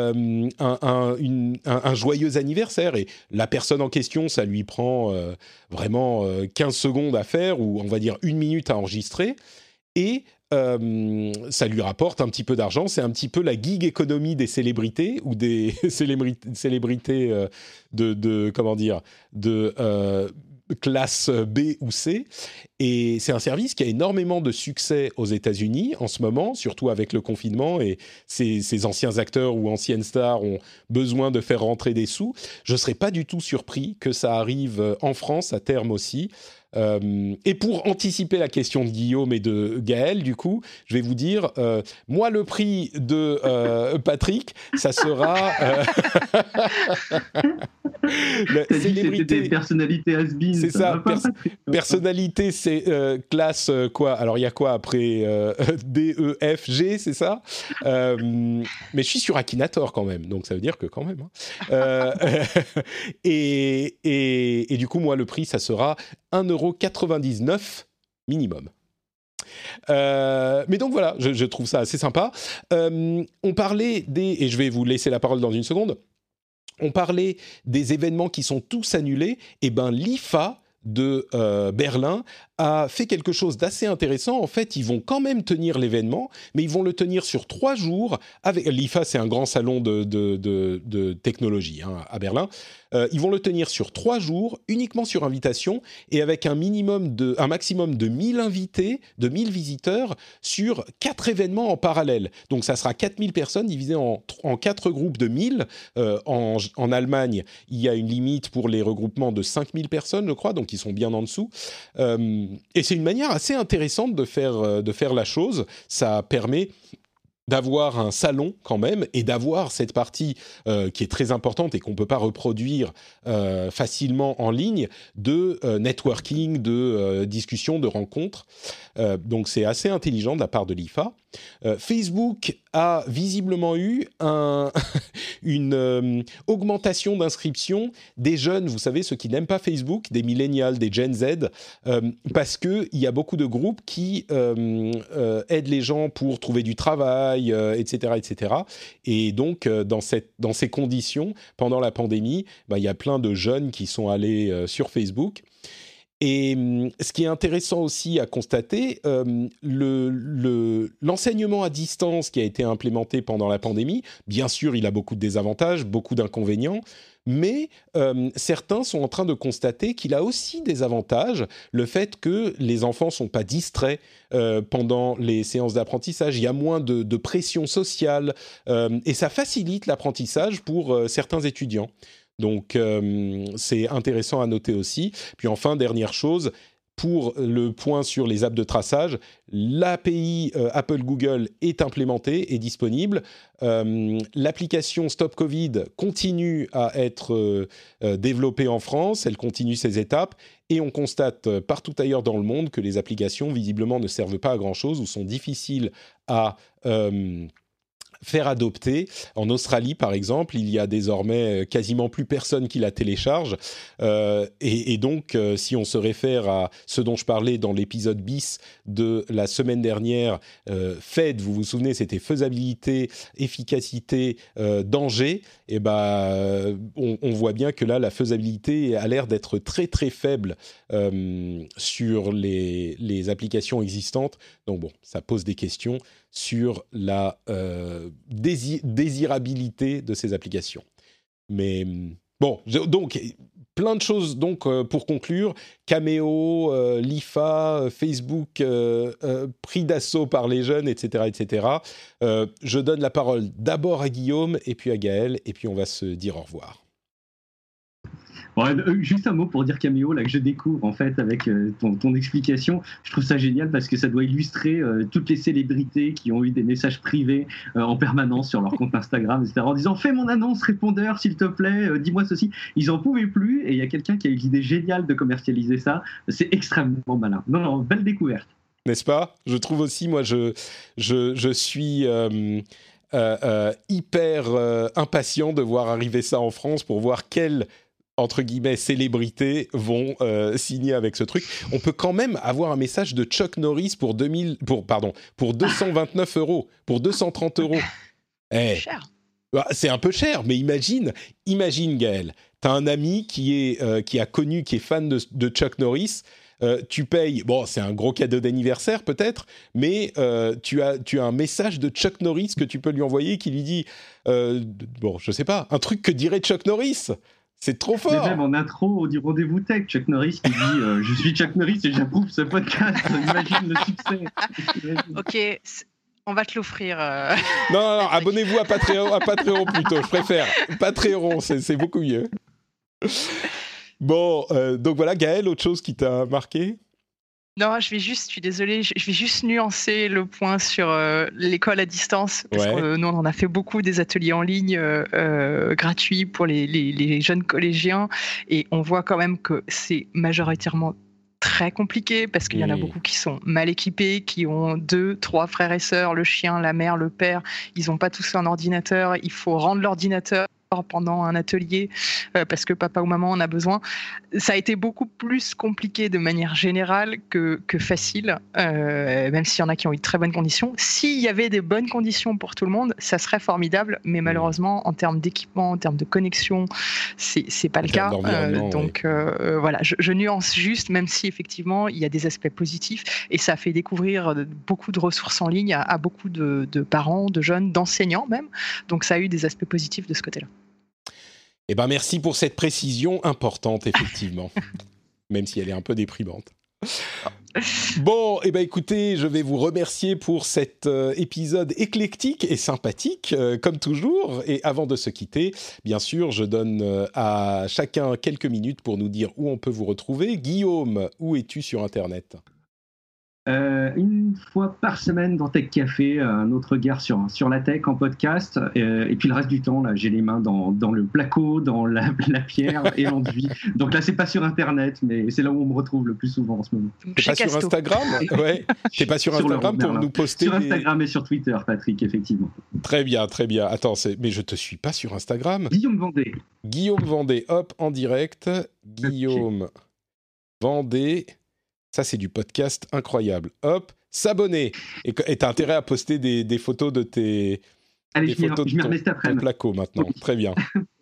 un joyeux anniversaire. Et la personne en question, ça lui prend... vraiment 15 secondes à faire, ou on va dire 1 minute à enregistrer, et ça lui rapporte un petit peu d'argent. C'est un petit peu la gig économie des célébrités, ou des célébrités de comment dire, de classe B ou C. Et c'est un service qui a énormément de succès aux États-Unis en ce moment, surtout avec le confinement, et ces anciens acteurs ou anciennes stars ont besoin de faire rentrer des sous. Je ne serais pas du tout surpris que ça arrive en France à terme aussi. Et pour anticiper la question de Guillaume et de Gaël, du coup, je vais vous dire, moi, le prix de Patrick, ça sera... C'était des personnalités has-been. C'est ça, personnalité, c'est classe quoi? Alors, il y a quoi après D, E, F, G, c'est ça? Mais je suis sur Akinator quand même, donc ça veut dire que quand même. Hein. Et du coup, moi, le prix, ça sera 1,99€ minimum. Mais donc voilà, je trouve ça assez sympa. On parlait et je vais vous laisser la parole dans une seconde, on parlait des événements qui sont tous annulés. Et ben l'IFA de Berlin a fait quelque chose d'assez intéressant. En fait, ils vont quand même tenir l'événement, mais ils vont le tenir sur 3 jours. L'IFA, c'est un grand salon de technologie hein, à Berlin. Ils vont le tenir sur 3 jours, uniquement sur invitation, et avec un maximum de 1000 invités, de 1000 visiteurs, sur 4 événements en parallèle. Donc ça sera 4000 personnes divisées en 4 groupes de 1000. En Allemagne, il y a une limite pour les regroupements de 5000 personnes, je crois, donc ils sont bien en dessous. Et c'est une manière assez intéressante de faire la chose. Ça permet d'avoir un salon quand même, et d'avoir cette partie qui est très importante et qu'on ne peut pas reproduire facilement en ligne, de networking, de discussion, de rencontres. Donc c'est assez intelligent de la part de l'IFA. Facebook a visiblement eu une augmentation d'inscriptions des jeunes, vous savez, ceux qui n'aiment pas Facebook, des millennials, des Gen Z, parce qu'il y a beaucoup de groupes qui aident les gens pour trouver du travail, etc., etc. Et donc, dans ces conditions, pendant la pandémie, il y a plein de jeunes qui sont allés sur Facebook. Et ce qui est intéressant aussi à constater, l'enseignement à distance qui a été implémenté pendant la pandémie, bien sûr, il a beaucoup de désavantages, beaucoup d'inconvénients, mais certains sont en train de constater qu'il a aussi des avantages, le fait que les enfants ne sont pas distraits pendant les séances d'apprentissage, il y a moins de pression sociale, et ça facilite l'apprentissage pour certains étudiants. Donc, c'est intéressant à noter aussi. Puis enfin, dernière chose, pour le point sur les apps de traçage, l'API Apple Google est implémentée et disponible. L'application Stop Covid continue à être développée en France, elle continue ses étapes, et on constate partout ailleurs dans le monde que les applications, visiblement, ne servent pas à grand-chose ou sont difficiles à faire adopter. En Australie, par exemple, il y a désormais quasiment plus personne qui la télécharge. Et donc, si on se réfère à ce dont je parlais dans l'épisode bis de la semaine dernière, FED, vous vous souvenez, c'était faisabilité, efficacité, danger. Et on voit bien que là, la faisabilité a l'air d'être très très faible sur les applications existantes. Donc bon, ça pose des questions sur la désirabilité de ces applications. Mais bon, donc plein de choses donc pour conclure. Cameo, l'IFA, Facebook pris d'assaut par les jeunes, etc., etc. Je donne la parole d'abord à Guillaume et puis à Gaël et puis on va se dire au revoir. Ouais, juste un mot pour dire Cameo, là, que je découvre en fait avec ton explication. Je trouve ça génial parce que ça doit illustrer toutes les célébrités qui ont eu des messages privés en permanence sur leur compte Instagram, etc. en disant « Fais mon annonce répondeur, s'il te plaît, dis-moi ceci ». Ils n'en pouvaient plus et il y a quelqu'un qui a eu l'idée géniale de commercialiser ça. C'est extrêmement malin. Non, belle découverte. N'est-ce pas ? Je trouve aussi, moi, je suis... hyper impatient de voir arriver ça en France pour voir quelle entre guillemets célébrités vont signer avec ce truc. On peut quand même avoir un message de Chuck Norris pour 229 €, pour 230 €. Cher. C'est un peu cher, mais imagine Gaël, t'as un ami qui est fan de Chuck Norris. Tu payes, bon, c'est un gros cadeau d'anniversaire peut-être, mais tu as un message de Chuck Norris que tu peux lui envoyer qui lui dit, je sais pas, un truc que dirait Chuck Norris. C'est trop fort. Mais même en intro du rendez-vous tech, Chuck Norris qui dit je suis Chuck Norris et j'approuve ce podcast. Imagine le succès. Ok, on va te l'offrir. Non, abonnez-vous à Patreon plutôt. Je préfère Patreon, c'est beaucoup mieux. Bon, donc voilà, Gaël, autre chose qui t'a marqué ? Non, je suis désolée, je vais juste nuancer le point sur l'école à distance, parce que nous, on en a fait beaucoup des ateliers en ligne gratuits pour les jeunes collégiens, et on voit quand même que c'est majoritairement très compliqué, parce qu'il y en a beaucoup qui sont mal équipés, qui ont 2, 3 frères et sœurs, le chien, la mère, le père, ils n'ont pas tous un ordinateur, il faut rendre l'ordinateur pendant un atelier parce que papa ou maman en a besoin. Ça a été beaucoup plus compliqué de manière générale que facile, même s'il y en a qui ont eu de très bonnes conditions. S'il y avait des bonnes conditions pour tout le monde, ça serait formidable, mais malheureusement, en termes d'équipement, en termes de connexion, c'est pas le cas. Donc voilà, je nuance juste, même si effectivement, il y a des aspects positifs, et ça a fait découvrir beaucoup de ressources en ligne à beaucoup de parents, de jeunes, d'enseignants même. Donc ça a eu des aspects positifs de ce côté-là. Eh ben merci pour cette précision importante, effectivement, même si elle est un peu déprimante. Bon, eh ben écoutez, je vais vous remercier pour cet épisode éclectique et sympathique, comme toujours. Et avant de se quitter, bien sûr, je donne à chacun quelques minutes pour nous dire où on peut vous retrouver. Guillaume, où es-tu sur Internet ? Une fois par semaine dans Tech Café, un autre regard sur la tech en podcast, et puis le reste du temps, là, j'ai les mains dans le placo, dans la pierre et l'enduit. Donc là, c'est pas sur Internet, mais c'est là où on me retrouve le plus souvent en ce moment. T'es pas sur Instagram ? Ouais. T'es pas sur Instagram pour nous poster sur Instagram et sur Twitter, Patrick, effectivement. Très bien, très bien. Attends, mais je te suis pas sur Instagram. Guillaume Vendée, hop, en direct. Guillaume Vendée. Ça, c'est du podcast incroyable. Hop, s'abonner. Et t'as intérêt à poster des photos de tes... Allez, je m'y remets cet après-midi. Ton placo maintenant. Très bien.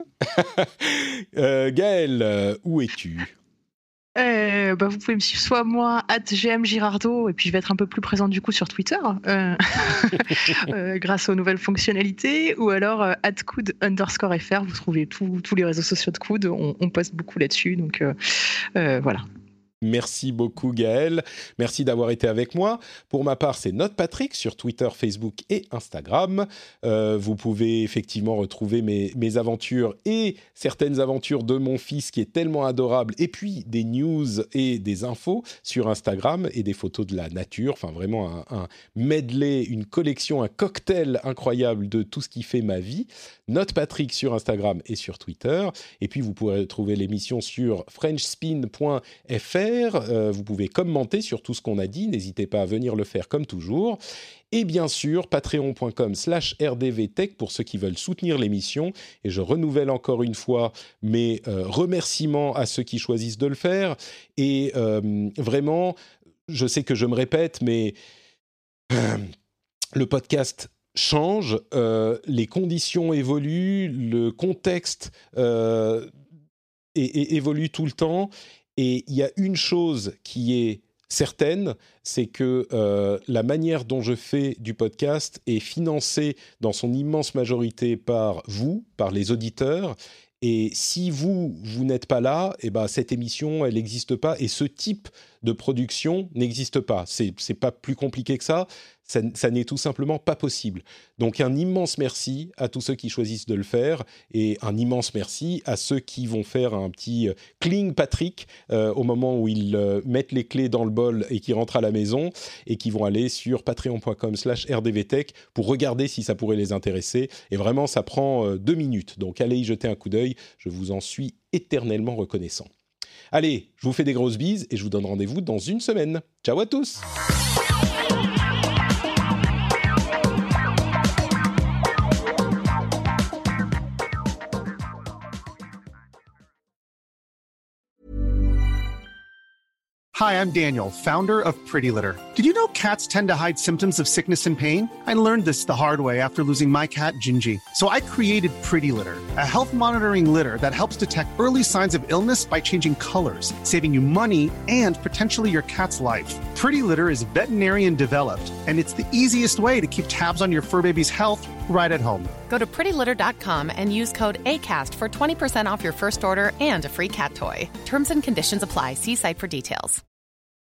Gaël, où es-tu ? Vous pouvez me suivre soit moi, @gmgirardo, et puis je vais être un peu plus présente du coup sur Twitter, grâce aux nouvelles fonctionnalités, ou alors @coud_fr. Vous trouvez tous les réseaux sociaux de Coud, on poste beaucoup là-dessus, donc voilà. Merci beaucoup Gaël, merci d'avoir été avec moi. Pour ma part, c'est NotePatrick sur Twitter, Facebook et Instagram. Vous pouvez effectivement retrouver mes aventures et certaines aventures de mon fils qui est tellement adorable, et puis des news et des infos sur Instagram et des photos de la nature. Enfin vraiment un medley, une collection, un cocktail incroyable de tout ce qui fait ma vie. NotePatrick sur Instagram et sur Twitter. Et puis vous pourrez retrouver l'émission sur frenchspin.fr commentaires, vous pouvez commenter sur tout ce qu'on a dit, n'hésitez pas à venir le faire comme toujours. Et bien sûr, patreon.com/rdvtech pour ceux qui veulent soutenir l'émission. Et je renouvelle encore une fois mes remerciements à ceux qui choisissent de le faire. Et vraiment, je sais que je me répète, mais le podcast change, les conditions évoluent, le contexte évolue tout le temps. Et il y a une chose qui est certaine, c'est que la manière dont je fais du podcast est financée dans son immense majorité par vous, par les auditeurs. Et si vous n'êtes pas là, eh ben, cette émission, elle n'existe pas. Et ce type de production n'existe pas. C'est pas plus compliqué que ça. Ça n'est tout simplement pas possible. Donc un immense merci à tous ceux qui choisissent de le faire et un immense merci à ceux qui vont faire un petit cling Patrick au moment où ils mettent les clés dans le bol et qui rentrent à la maison et qui vont aller sur patreon.com/rdvtech pour regarder si ça pourrait les intéresser. Et vraiment, ça prend 2 minutes. Donc allez y jeter un coup d'œil. Je vous en suis éternellement reconnaissant. Allez, je vous fais des grosses bises et je vous donne rendez-vous dans une semaine. Ciao à tous! Hi, I'm Daniel, founder of Pretty Litter. Did you know cats tend to hide symptoms of sickness and pain? I learned this the hard way after losing my cat, Gingy. So I created Pretty Litter, a health monitoring litter that helps detect early signs of illness by changing colors, saving you money and potentially your cat's life. Pretty Litter is veterinarian developed, and it's the easiest way to keep tabs on your fur baby's health right at home. Go to prettylitter.com and use code ACAST for 20% off your first order and a free cat toy. Terms and conditions apply. See site for details.